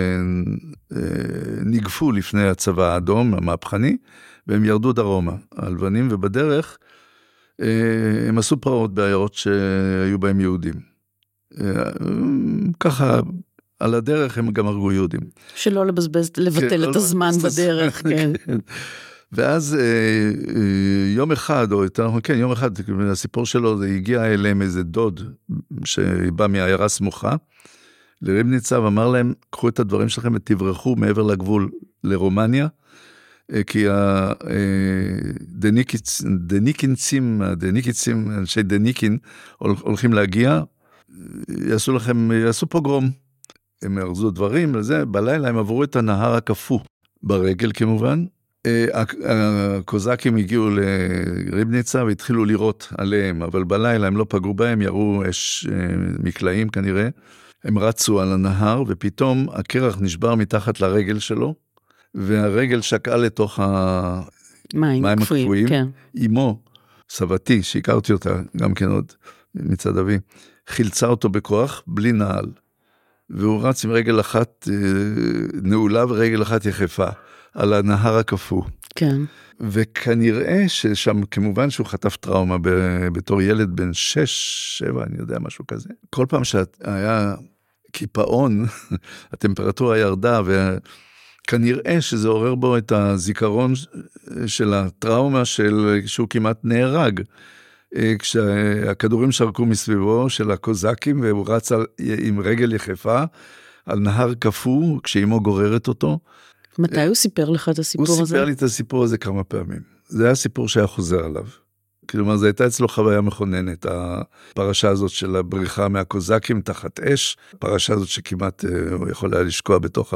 C: שנגפו לפני הצבא האדום, המהפכני, והם ירדו דרומה. הלבנים ובדרך הם עשו פרעות בעיירות שהיו בהם יהודים. ככה, על הדרך הם גם הרגו יהודים.
B: שלא לבטל את הזמן בדרך, כן.
C: ואז יום אחד, או יותר נכון, כן, יום אחד, הסיפור שלו, זה הגיע אליהם איזה דוד, שבא מהעיירה סמוכה, לריבניצה, ואמר להם, קחו את הדברים שלכם ותברחו מעבר לגבול לרומניה, כי דניקיצים, אנשי דניקין, הולכים להגיע, יעשו פוגרום. הם ארזו דברים, לזה, בלילה הם עברו את הנהר הקפוא, ברגל כמובן. הקוזקים הגיעו לריבניצה והתחילו לירות עליהם, אבל בלילה הם לא פגעו בהם, ירו אש מקלעים כנראה. הם רצו על הנהר, ופתאום הקרח נשבר מתחת לרגל שלו, והרגל שקעה לתוך המים הקפואים. כן. אמו, סבתי, שהכרתי אותה גם כן עוד מצד אבי, חילצה אותו בכוח, בלי נעל. והוא רץ עם רגל אחת נעולה ורגל אחת יחפה, על הנהר הקפוא.
B: כן.
C: וכנראה ששם, כמובן שהוא חטף טראומה בתור ילד בן 6, 7, אני יודע, משהו כזה. כל פעם שהיה קיפאון, הטמפרטורה ירדה, וכנראה שזה עורר בו את הזיכרון של הטראומה שהוא כמעט נהרג. כשהכדורים שרקו מסביבו של הקוזקים, והוא רץ עם רגל יחפה על נהר קפוא, כשאימו גוררת אותו.
B: מתי הוא סיפר לך את הסיפור הזה?
C: הוא סיפר לי את הסיפור הזה כמה פעמים. זה היה סיפור שהיה חוזר עליו. כלומר, זה הייתה אצלו חוויה מכוננת, הפרשה הזאת של הבריחה מהקוזקים תחת אש, הפרשה הזאת שכמעט הוא יכול היה לשקוע בתוך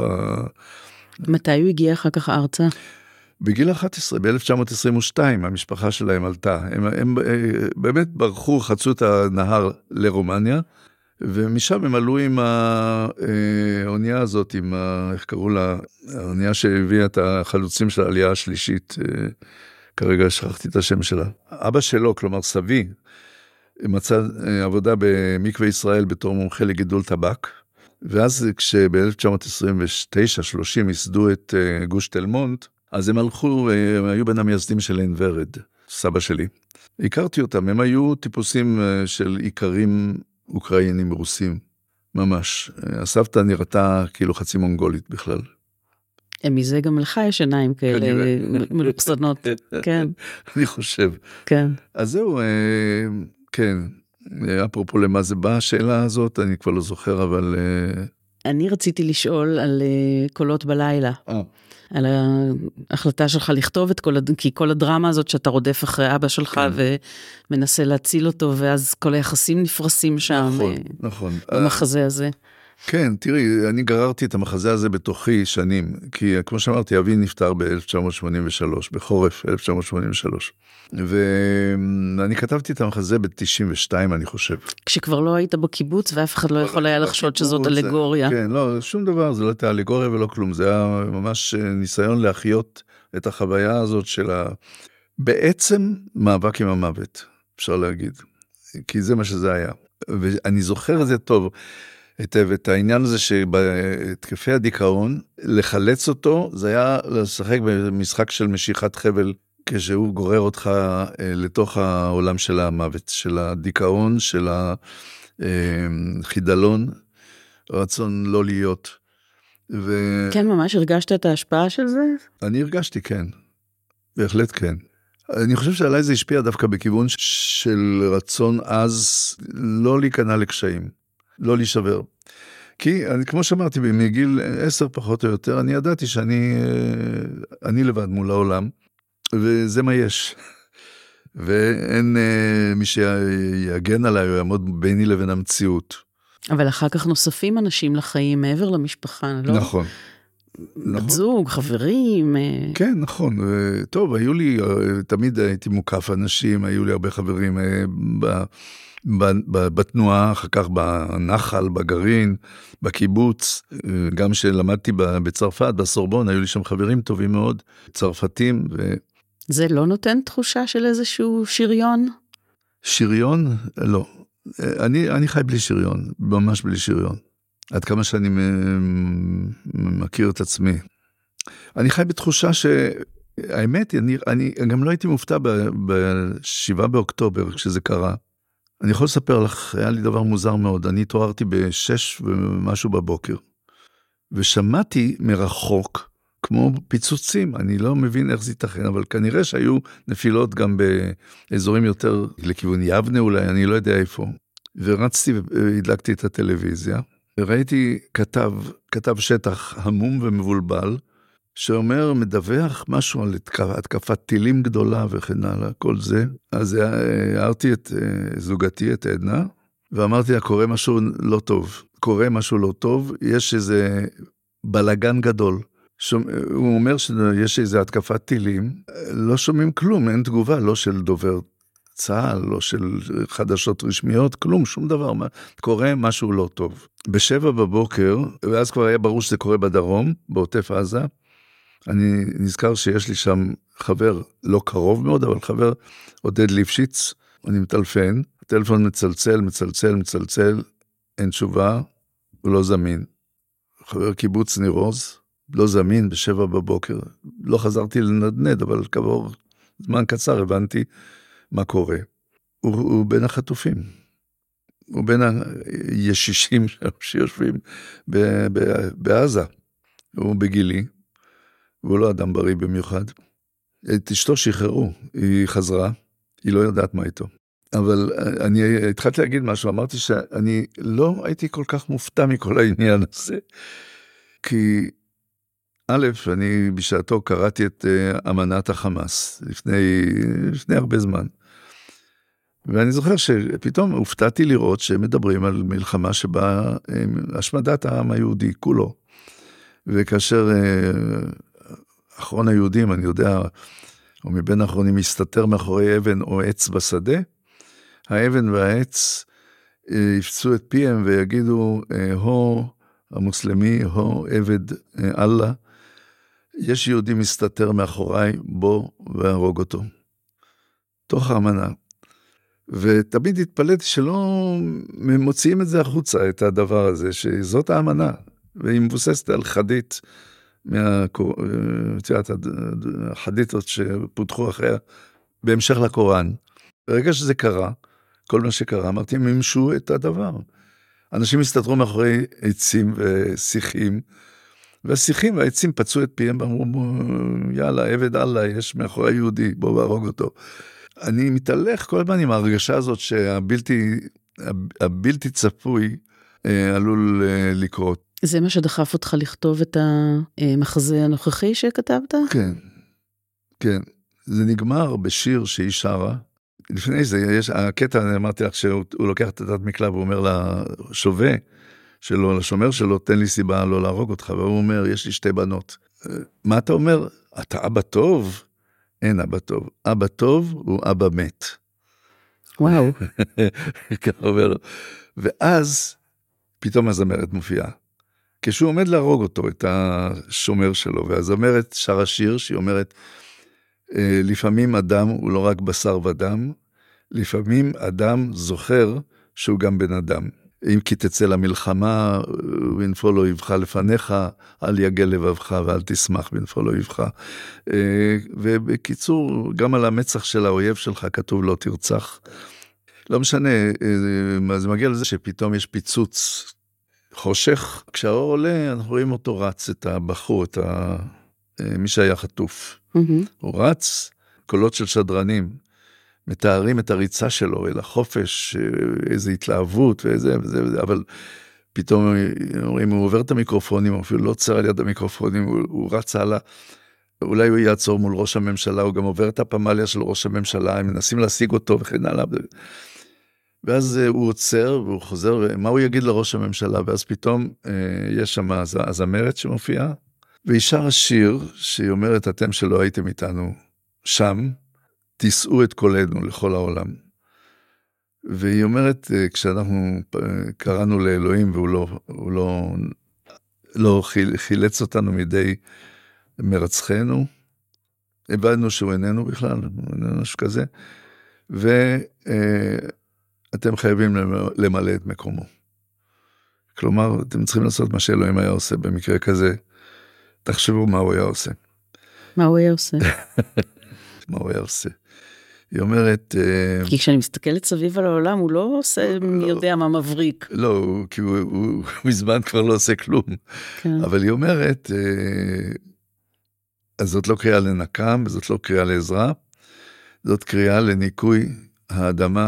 B: מתי הוא הגיע אחר כך ארצה?
C: בגיל 11, ב-1922, המשפחה שלהם עלתה. הם באמת ברחו, חצו את הנהר לרומניה, ומשם הם עלו עם האונייה הזאת, איך קראו לה, האונייה שהביאה את החלוצים של העלייה השלישית, כרגע שכחתי את השם שלה. אבא שלו, כלומר סבי, מצא עבודה במקווה ישראל בתור מומחה לגידול טבק, ואז כשב-1929-30 ייסדו את גוש תל מונד, אז הם הלכו, הם היו בין המייסדים של עין ורד, סבא שלי. הכרתי אותם, הם היו טיפוסים של עיקרים אוקראינים רוסים, ממש. הסבתא נראתה כאילו חצי מונגולית בכלל.
B: מזה גם לך יש עיניים כאלה מלוכסנות, כן.
C: אני חושב.
B: כן.
C: אז זהו, כן, אפרופו למה זה בא השאלה הזאת, אני כבר לא זוכר, אבל...
B: אני רציתי לשאול על קולות בלילה. על ההחלטה שלך לכתוב את כי כל הדרמה הזאת שאתה רודף אחרי אבא שלך ומנסה להציל אותו, ואז כל היחסים נפרסים שם.
C: נכון, נכון.
B: במחזה הזה.
C: כן, תראי, אני גררתי את המחזה הזה בתוכי שנים, כי כמו שאמרתי, אבי נפטר ב-1983, בחורף 1983, ואני כתבתי את המחזה ב-92, אני חושב.
B: כשכבר לא היית בקיבוץ, ואף אחד לא יכול היה לחשוד שזאת אלגוריה.
C: כן, לא, שום דבר, זה לא הייתה אלגוריה ולא כלום, זה היה ממש ניסיון להחיות את החוויה הזאת של בעצם מאבק עם המוות, אפשר להגיד, כי זה מה שזה היה. ואני זוכר את זה טוב, היטב, את העניין הזה שבתקפי הדיכאון, לחלץ אותו, זה היה לשחק במשחק של משיכת חבל, כשהוא גורר אותך לתוך העולם של המוות, של הדיכאון, של החידלון, רצון לא להיות.
B: כן, ממש הרגשת את ההשפעה של זה?
C: אני הרגשתי, כן. בהחלט כן. אני חושב שעליי זה השפיע דווקא בכיוון של רצון אז לא להיכנע לקשיים. לא להישבר. כי, כמו שאמרתי, מגיל 10 פחות או יותר, אני ידעתי שאני לבד מול העולם, וזה מה יש. ואין מי שיגן עליי, או יעמוד ביני לבין המציאות.
B: אבל אחר כך נוספים אנשים לחיים מעבר למשפחה, לא?
C: נכון.
B: בת זוג, חברים.
C: כן, נכון. טוב, היו לי, תמיד הייתי מוקף אנשים, היו לי הרבה חברים בתנועה, אחר כך בנחל, בגרעין, בקיבוץ, גם שלמדתי בצרפת, בסורבון, היו לי שם חברים טובים מאוד, צרפתים.
B: זה לא נותן תחושה של איזשהו שריון?
C: שריון? לא. אני חי בלי שריון, ממש בלי שריון. עד כמה שאני מכיר את עצמי. אני חי בתחושה האמת, אני גם לא הייתי מופתע ב7 באוקטובר, כשזה קרה. אני יכול לספר לך, היה לי דבר מוזר מאוד, אני התעוררתי ב6 ומשהו בבוקר, ושמעתי מרחוק, כמו פיצוצים, אני לא מבין איך זה ייתכן, אבל כנראה שהיו נפילות גם באזורים יותר לכיוון יבנה אולי, אני לא יודע איפה. ורצתי והדלקתי את הטלוויזיה, וראיתי כתב שטח המום ומבולבל, שאומר, מדווח משהו על התקפת טילים גדולה וכן הלאה, כל זה. אז הערתי את זוגתי, את עדנה, ואמרתי לה, קורה משהו לא טוב. קורה משהו לא טוב, יש איזה בלגן גדול. הוא אומר שיש איזה התקפת טילים, לא שומעים כלום, אין תגובה, לא של דובר צהל, לא של חדשות רשמיות, כלום, שום דבר. קורה משהו לא טוב. ב7 בבוקר, ואז כבר היה ברור שזה קורה בדרום, בעוטף עזה, אני נזכר שיש לי שם חבר, לא קרוב מאוד, אבל חבר עודד ליפשיץ, אני מטלפן, הטלפון מצלצל, אין תשובה, הוא לא זמין. חבר קיבוץ ניר עוז, לא זמין ב7 בבוקר, לא חזרתי לנדנד, אבל כעבור זמן קצר הבנתי מה קורה. הוא בין החטופים, הוא בין הישישים שיושבים בעזה, הוא בגילי, והוא לא אדם בריא במיוחד. את אשתו שחררו, היא חזרה, היא לא יודעת מה איתו. אבל אני התחלתי להגיד משהו, אמרתי שאני לא הייתי כל כך מופתע מכל העניין הזה, כי א', אני בשעתו קראתי את אמנת החמאס, לפני הרבה זמן. ואני זוכר שפתאום הופתעתי לראות שמדברים על מלחמה שבה השמדת העם היהודי כולו. וכאשר אחרון היהודים, אני יודע, או מבין האחרונים מסתתר מאחורי אבן או עץ בשדה, האבן והעץ יפצו את פיהם ויגידו, הו המוסלמי, הו עבד אללה, יש יהודי מסתתר מאחוריי, בוא והרוג אותו. תוך האמנה. ותמיד התפלאתי שלא מוציאים את זה החוצה, את הדבר הזה, שזאת האמנה, והיא מבוססת על חדית, החדיתות שפותחו אחריה, בהמשך לקוראן. ברגע שזה קרה, כל מה שקרה, אמרתי, הם ימשו את הדבר. אנשים הסתתרו מאחורי עצים ושיחים, והשיחים והעצים פצעו את פיהם, ואמרו, יאללה, עבד אללה, יש מאחורי יהודי, בוא והרוג אותו. אני מתהלך כל הזמן עם ההרגשה הזאת שהבלתי צפוי עלול לקרות.
B: זה מה שדחף אותך לכתוב את המחזה הנוכחי שכתבת?
C: כן, כן. זה נגמר בשיר שהיא שרה. לפני זה, יש הקטע, אני אמרתי לך, שהוא לוקח את התת מקלע, והוא אומר לשווה שלו, לשומר שלו, תן לי סיבה לא להרוג אותך, והוא אומר, יש לי 2 בנות. מה אתה אומר? אתה אבא טוב? אין אבא טוב. אבא טוב הוא אבא מת.
B: וואו.
C: ואז פתאום הזמרת מופיעה. כשהוא עומד להרוג אותו, את השומר שלו, והזמרת שרה שיר שהיא אומרת, לפעמים אדם הוא לא רק בשר ודם, לפעמים אדם זוכר שהוא גם בן אדם. אם כי תצא למלחמה, ונפול אויבך לפניך, אל יגל לבבך ואל תשמח בנפול אויבך. ובקיצור, גם על המצח של האויב שלך כתוב לא תרצח. לא משנה, זה מגיע לזה שפתאום יש פיצוץ חושך. כשהאור עולה, אנחנו רואים אותו רץ, את הבחור, מי שהיה חטוף. הוא רץ, קולות של שדרנים, מתארים את הריצה שלו אל החופש, איזו התלהבות ואיזה, אבל פתאום אומרים, הוא עובר את המיקרופונים, אפילו לא צר על יד המיקרופונים, הוא רץ הלאה, אולי הוא יעצור מול ראש הממשלה, הוא גם עובר את הפמליה של ראש הממשלה, הם מנסים להשיג אותו וכן הלאה, ואז הוא עוצר והוא חוזר, מה הוא יגיד לראש הממשלה, ואז פתאום יש שם הזמרת שמופיעה, והיא שרה שיר שהיא אומרת, אתם שלא הייתם איתנו שם, תישאו את קולנו לכל העולם. והיא אומרת, כשאנחנו קראנו לאלוהים, והוא לא חילץ אותנו מידי מרצחנו, הבדנו שהוא איננו בכלל, איננו משהו כזה, ואתם חייבים למלא את מקומו. כלומר, אתם צריכים לעשות מה שאלוהים היה עושה במקרה כזה, תחשבו מה הוא היה עושה.
B: מה הוא היה עושה?
C: מה הוא היה עושה. היא אומרת...
B: כי כשאני מסתכלת סביב על העולם, הוא לא עושה, מי יודע מה מבריק.
C: לא, כי הוא מזמן כבר לא עושה כלום.
B: כן.
C: אבל היא אומרת, אז זאת לא קריאה לנקם, זאת לא קריאה לעזרה, זאת קריאה לניקוי האדמה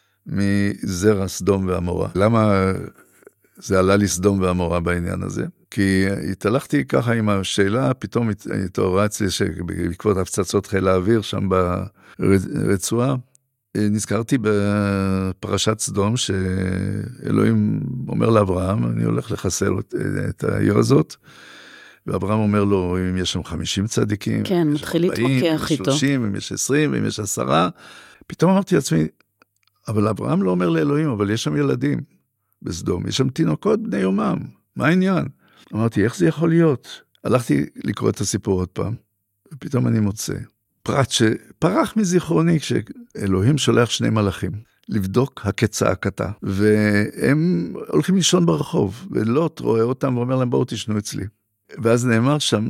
C: מזרע סדום ועמורה. למה זה עלה לי סדום ועמורה בעניין הזה? כי התהלכתי ככה עם השאלה, פתאום התעוררה אצלי שבעקבות הפצצות חיל האוויר שם ברצועה, נזכרתי בפרשת סדום, שאלוהים אומר לאברהם, אני הולך לחסל את העיר הזאת, ואברהם אומר לו, אם יש שם 50 צדיקים,
B: כן, מתחיל להתווכח איתו.
C: 30, אם יש 20, אם יש 10, פתאום אמרתי לעצמי, אבל אברהם לא אומר לאלוהים, אבל יש שם ילדים בסדום, יש שם תינוקות בני יומם, מה העניין? אמרתי, איך זה יכול להיות? הלכתי לקרוא את הסיפור עוד פעם, ופתאום אני מוצא פרט שפרח מזיכרוני, כשאלוהים שולח 2 מלאכים, לבדוק הכצעקתה, והם הולכים לישון ברחוב, ולוט רואה אותם ואומר להם, בואו תשנו אצלי. ואז נאמר שם,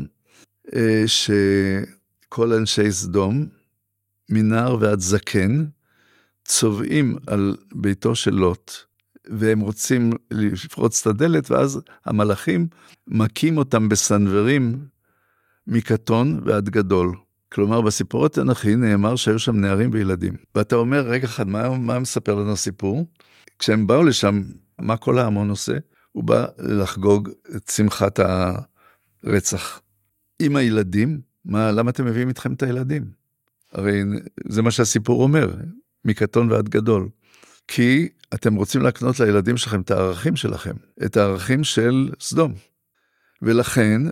C: שכל אנשי סדום, מנער ועד זקן, צובעים על ביתו של לוט, והם רוצים לפרוץ את הדלת, ואז המלאכים מכים אותם בסנוורים, מקטון ועד גדול. כלומר, בסיפור התנ"כי נאמר שהיו שם נערים וילדים. ואתה אומר, רגע אחד, מה מספר לנו הסיפור? כשהם באו לשם, מה כל ההמון עושה? הוא בא לחגוג את שמחת הרצח. עם הילדים, למה אתם מביאים איתכם את הילדים? הרי זה מה שהסיפור אומר, מקטון ועד גדול. כי אתם רוצים להקנות לילדים שלכם את הערכים שלכם, את הערכים של סדום. ולכן,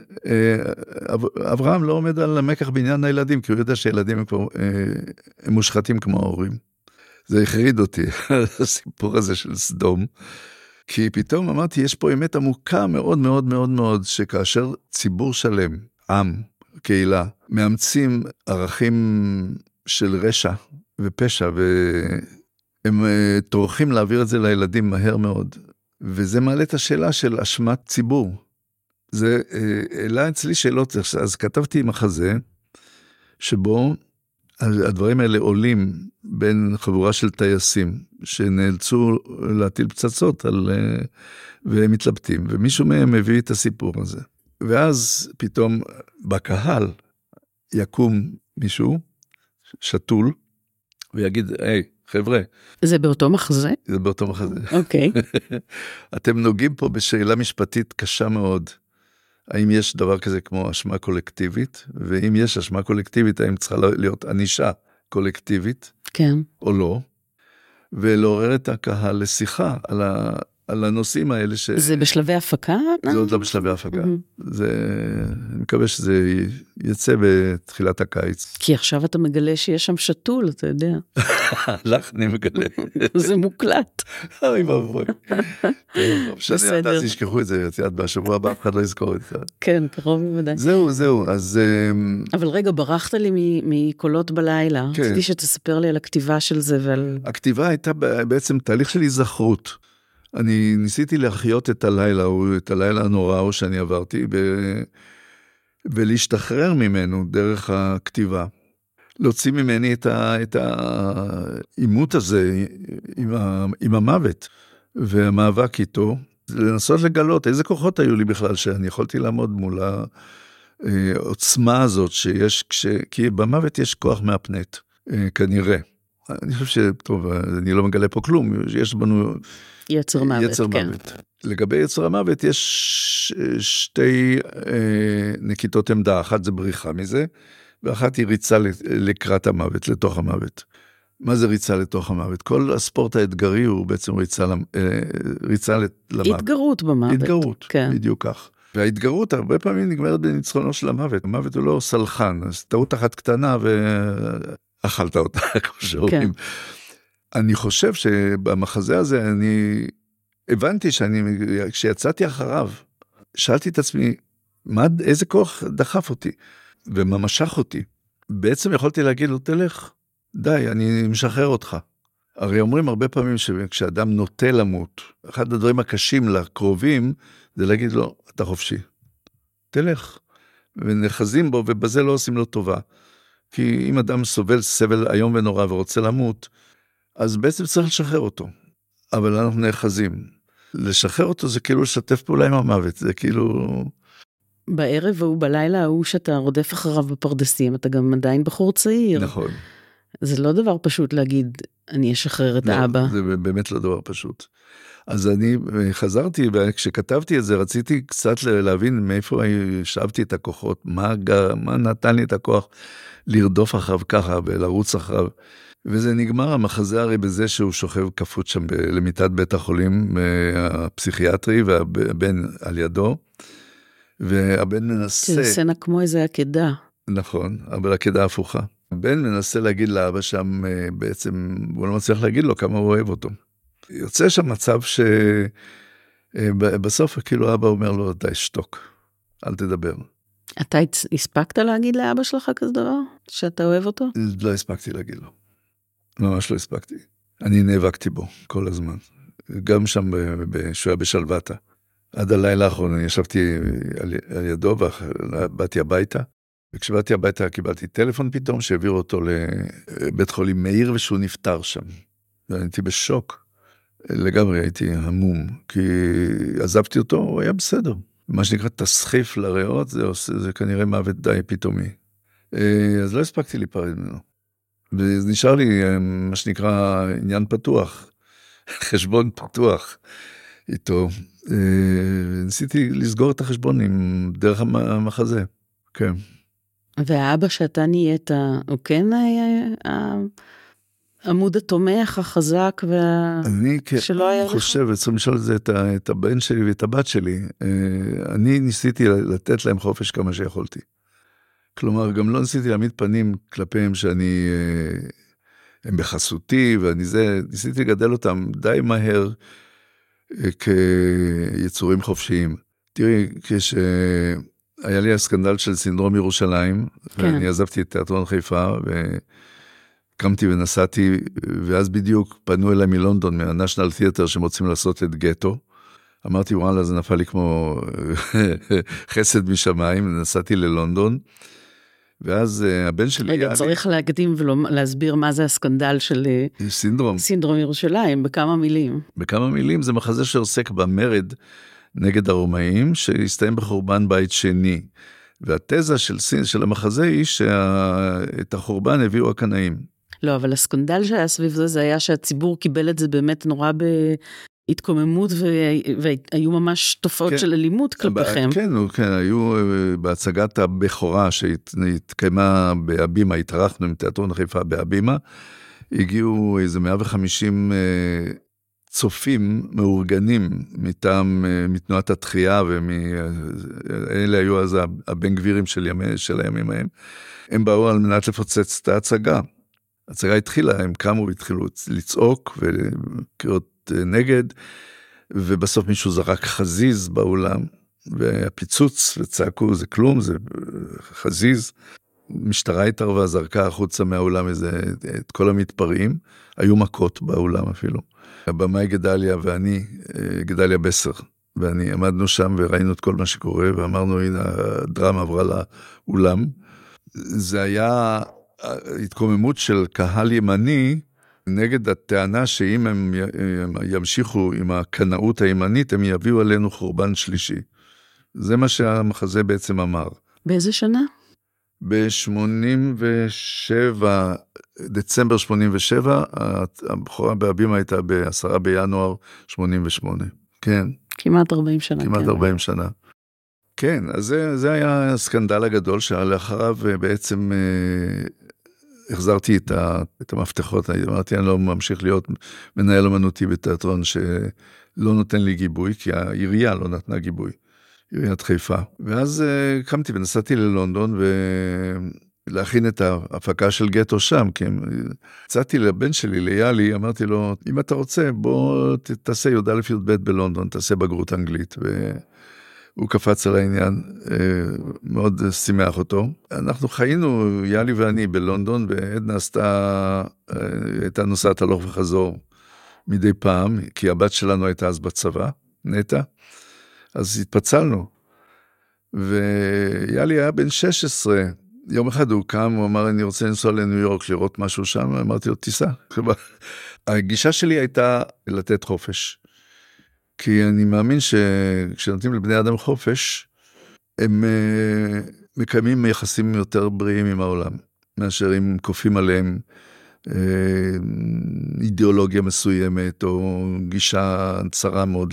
C: אברהם לא עומד על המקח בעניין הילדים, כי הוא יודע שילדים הם מושחתים כמו ההורים. זה החריד אותי, הסיפור הזה של סדום, כי פתאום אמרתי, יש פה אמת עמוקה מאוד מאוד מאוד מאוד, שכאשר ציבור שלם, עם, קהילה, מאמצים ערכים של רשע ופשע, והם טורחים להעביר את זה לילדים מהר מאוד, וזה מעלה את השאלה של אשמת ציבור. זה העלה אצלי שאלות, אז כתבתי מחזה, שבו הדברים האלה עולים בין חבורה של טייסים, שנאלצו להטיל פצצות והם מתלבטים, ומישהו מהם מביא את הסיפור הזה. ואז פתאום בקהל יקום מישהו, שתול, ויגיד, היי, חבר'ה.
B: זה באותו מחזה?
C: זה באותו מחזה.
B: אוקיי.
C: אתם נוגעים פה בשאלה משפטית קשה מאוד. האם יש דבר כזה כמו אשמה קולקטיבית, ואם יש אשמה קולקטיבית, האם צריכה להיות ענישה קולקטיבית,
B: כן. או
C: לא, ולעורר את הקהל לשיחה על הנושאים האלה.
B: זה בשלבי הפקה?
C: זה עוד לא בשלבי הפקה. אני מקווה שזה יצא בתחילת הקיץ.
B: כי עכשיו אתה מגלה שיש שם שתול, אתה יודע.
C: לך אני מגלה.
B: זה מוקלט.
C: אוי ואבוי. בסדר. אז ישכחו את זה, בשבוע הבא אף אחד לא יזכור את זה.
B: כן, קרוב בוודאי.
C: זהו, אז...
B: אבל רגע, ברחת לי מקולות בלילה. רציתי שתספר לי על הכתיבה של זה ועל...
C: הכתיבה הייתה בעצם תהליך של היזכרות. אני ניסיתי להחיות את הלילה הנורא שאני עברתי, ולהשתחרר ממנו דרך הכתיבה. להוציא ממני את העימות הזה עם המוות, והמאבק איתו, לנסות לגלות איזה כוחות היו לי בכלל, שאני יכולתי לעמוד מול העוצמה הזאת שיש, כי במוות יש כוח מהפנט, כנראה. אני חושב שטוב, אני לא מגלה פה כלום, יש בנו...
B: יצר מוות, כן.
C: לגבי יצר המוות, יש 2 נקיטות עמדה, אחת זה בריחה מזה, ואחת היא ריצה לקראת המוות, לתוך המוות. מה זה ריצה לתוך המוות? כל הספורט האתגרי הוא בעצם ריצה למוות.
B: התגרות במוות.
C: התגרות,
B: כן.
C: בדיוק כך. וההתגרות הרבה פעמים נגמרת בניצחונו של המוות. המוות הוא לא סלחן, אז טעות אחת קטנה ואכלת אותה, כמו שאומרים. כן. אני חושב שבמחזה הזה אני הבנתי כשיצאתי אחריו, שאלתי את עצמי, איזה כוח דחף אותי ומה משך אותי. בעצם יכולתי להגיד לו, תלך, די, אני משחרר אותך. הרי אומרים הרבה פעמים שכשאדם נוטה למות, אחד הדברים הקשים לקרובים, זה להגיד לו, אתה חופשי, תלך. ונחזים בו, ובזה לא עושים לו טובה. כי אם אדם סבל היום ונורא ורוצה למות, אז בעצם צריך לשחרר אותו. אבל אנחנו נאחזים. לשחרר אותו זה כאילו לשתף פעולה עם המוות, זה כאילו...
B: בערב או בלילה ההוא שאתה רודף אחריו בפרדסים, אתה גם עדיין בחור צעיר.
C: נכון.
B: זה לא דבר פשוט להגיד, אני אשחרר את האבא.
C: זה באמת לא דבר פשוט. אז אני חזרתי, וכשכתבתי את זה, רציתי קצת להבין מאיפה שאבתי את הכוחות, מה נתן לי את הכוח לרדוף אחריו ככה, ולרוץ אחריו. וזה נגמר המחזה הרי בזה שהוא שוכב כפות שם למיטת בית החולים הפסיכיאטרי, והבן על ידו, והבן מנסה...
B: זה סצנה כמו איזה עקדה.
C: נכון, אבל עקדה הפוכה. הבן מנסה להגיד לאבא שם, בעצם הוא לא מצליח להגיד לו כמה הוא אוהב אותו. יוצא שם מצב שבסוף כאילו אבא אומר לו, די שתוק, אל תדבר.
B: אתה הספקת להגיד לאבא שלך כזה דבר? שאתה אוהב אותו?
C: לא הספקתי להגיד לו. ממש לא הספקתי. אני נאבקתי בו כל הזמן. גם שם שהוא היה בשלוותה. עד הלילה האחרון אני ישבתי על ידו ובאתי הביתה. וכשבאתי הביתה קיבלתי טלפון פתאום שהעביר אותו לבית חולים מאיר ושהוא נפטר שם. ואני הייתי בשוק. לגמרי הייתי המום, כי עזבתי אותו, הוא היה בסדר. מה שנקרא תסחיף לריאות, זה כנראה מוות די פתאומי. אז לא הספקתי להיפרד ממנו. ונשאר לי מה שנקרא עניין פתוח, חשבון פתוח איתו. ניסיתי לסגור את החשבון עם דרך המחזה, כן.
B: והאבא שאתה נהיית, הוא כן עמוד התומך, החזק, שלא היה לך?
C: אני חושב, צריכים לשאול את זה את הבן שלי ואת הבת שלי. אני ניסיתי לתת להם חופש כמה שיכולתי. כלומר, גם לא ניסיתי להעמיד פנים כלפיהם הם בחסותי, ניסיתי לגדל אותם די מהר כיצורים חופשיים. תראי, כשהיה לי הסקנדל של סינדרום ירושלים, ואני עזבתי את תיאטרון חיפה, קמתי ונסעתי, ואז בדיוק פנו אליי מלונדון, מהנשיונל תיאטר, שמוצאים לעשות את גטו. אמרתי, וואלה, זה נפל לי כמו חסד משמיים, נסעתי ללונדון, ואז הבן שלי...
B: רגע, צריך להקדים ולהסביר מה זה הסקנדל של... סינדרום ירושלים, בכמה מילים.
C: בכמה מילים, זה מחזה שעוסק במרד נגד הרומאים, שהסתיים בחורבן בית שני. והתזה של המחזה היא שאת החורבן הביאו הקנאים.
B: לא, אבל הסקנדל שהיה סביב זה היה שהציבור קיבל את זה באמת נורא בהתקוממות, והיו ממש תופעות של אלימות כלפיכם.
C: כן, היו בהצגת הבכורה שהתקיימה באבימה, התארחנו עם תיאטרון חיפה באבימה, הגיעו איזה 150 צופים מאורגנים מתנועת התחייה, ואלה היו אז הבן גבירים של הימים ההם, הם באו על מנת לפוצץ את ההצגה. ההצגה התחילה, הם קמו והתחילו לצעוק וקריאות נגד, ובסוף מישהו זרק חזיז באולם, והפיצוץ וצעקו, זה כלום, זה חזיז. משטרה התערבה, זרקה החוצה מהאולם את כל המתפרעים, היו מכות באולם אפילו. הבמאי גדליה ואני, גדליה בסר, ואני עמדנו שם וראינו את כל מה שקורה, ואמרנו, הנה, הדרמה עברה לאולם. זה היה התקוממות של קהל ימני, נגד הטענה שאם הם ימשיכו עם הקנאות הימנית, הם יביאו עלינו חורבן שלישי. זה מה שהמחזה בעצם אמר.
B: באיזה שנה?
C: ב-87, דצמבר 87, הבכורה באבימה הייתה ב-10 בינואר 88. כן.
B: כמעט 40 שנה.
C: כמעט 40 שנה. כן, אז זה היה הסקנדל הגדול, שלאחריו בעצם החזרתי את המפתחות. אמרתי, אני לא ממשיך להיות מנהל אמנותי בתיאטרון שלא נותן לי גיבוי, כי העירייה לא נתנה גיבוי. עיריית חיפה. ואז קמתי ונסעתי ללונדון ולהכין את ההפקה של גטו שם, כי הצעתי לבן שלי, ליאלי, אמרתי לו, אם אתה רוצה, בוא תעשה י"א י"ב בלונדון, תעשה בגרות אנגלית, והוא קפץ על העניין, מאוד שימח אותו. אנחנו חיינו, יאלי ואני, בלונדון, ועדנה הייתה נוסעת הלוך וחזור מדי פעם, כי הבת שלנו הייתה אז בצבא, נטע, אז התפצלנו, ויאלי היה בן 16, יום אחד הוא קם, הוא אמר, אני רוצה לנסוע לניו יורק, לראות משהו שם, אמרתי לו, תיסע. הגישה שלי הייתה לתת חופש, כי אני מאמין שכשנותנים לבני אדם חופש, הם מקיימים יחסים יותר בריאים עם העולם, מאשר אם כופים עליהם אידיאולוגיה מסוימת, או גישה צרה מאוד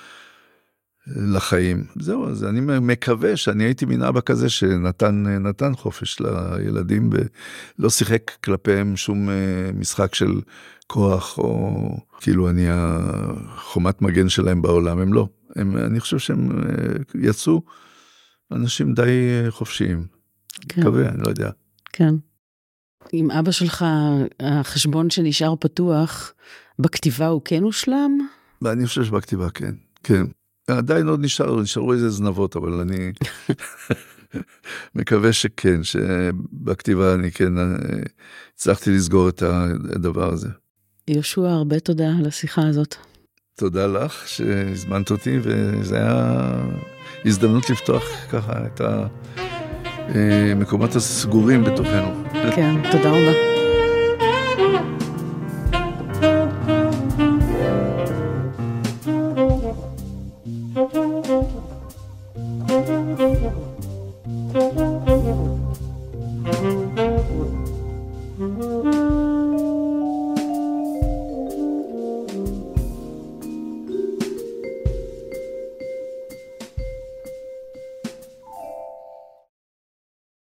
C: לחיים. זהו, אז אני מקווה שאני הייתי מין אבא כזה שנתן חופש לילדים, ולא שיחק כלפיהם שום משחק של כוח, או כאילו אני החומת מגן שלהם בעולם. הם לא. אני חושב שהם יצאו אנשים די חופשיים.
B: כן.
C: מקווה, אני לא יודע.
B: כן. עם אבא שלך, החשבון שנשאר פתוח, בכתיבה הוא כן הושלם?
C: אני חושב שבכתיבה כן, כן. עדיין עוד נשארו איזה זנבות, אבל אני מקווה שכן, שבכתיבה אני כן הצלחתי לסגור את הדבר הזה.
B: יהושע, הרבה תודה על השיחה הזאת.
C: תודה לך שהזמנת אותי, וזה היה הזדמנות לפתוח ככה את המקומות הסגורים בתוכנו.
B: כן, תודה רבה.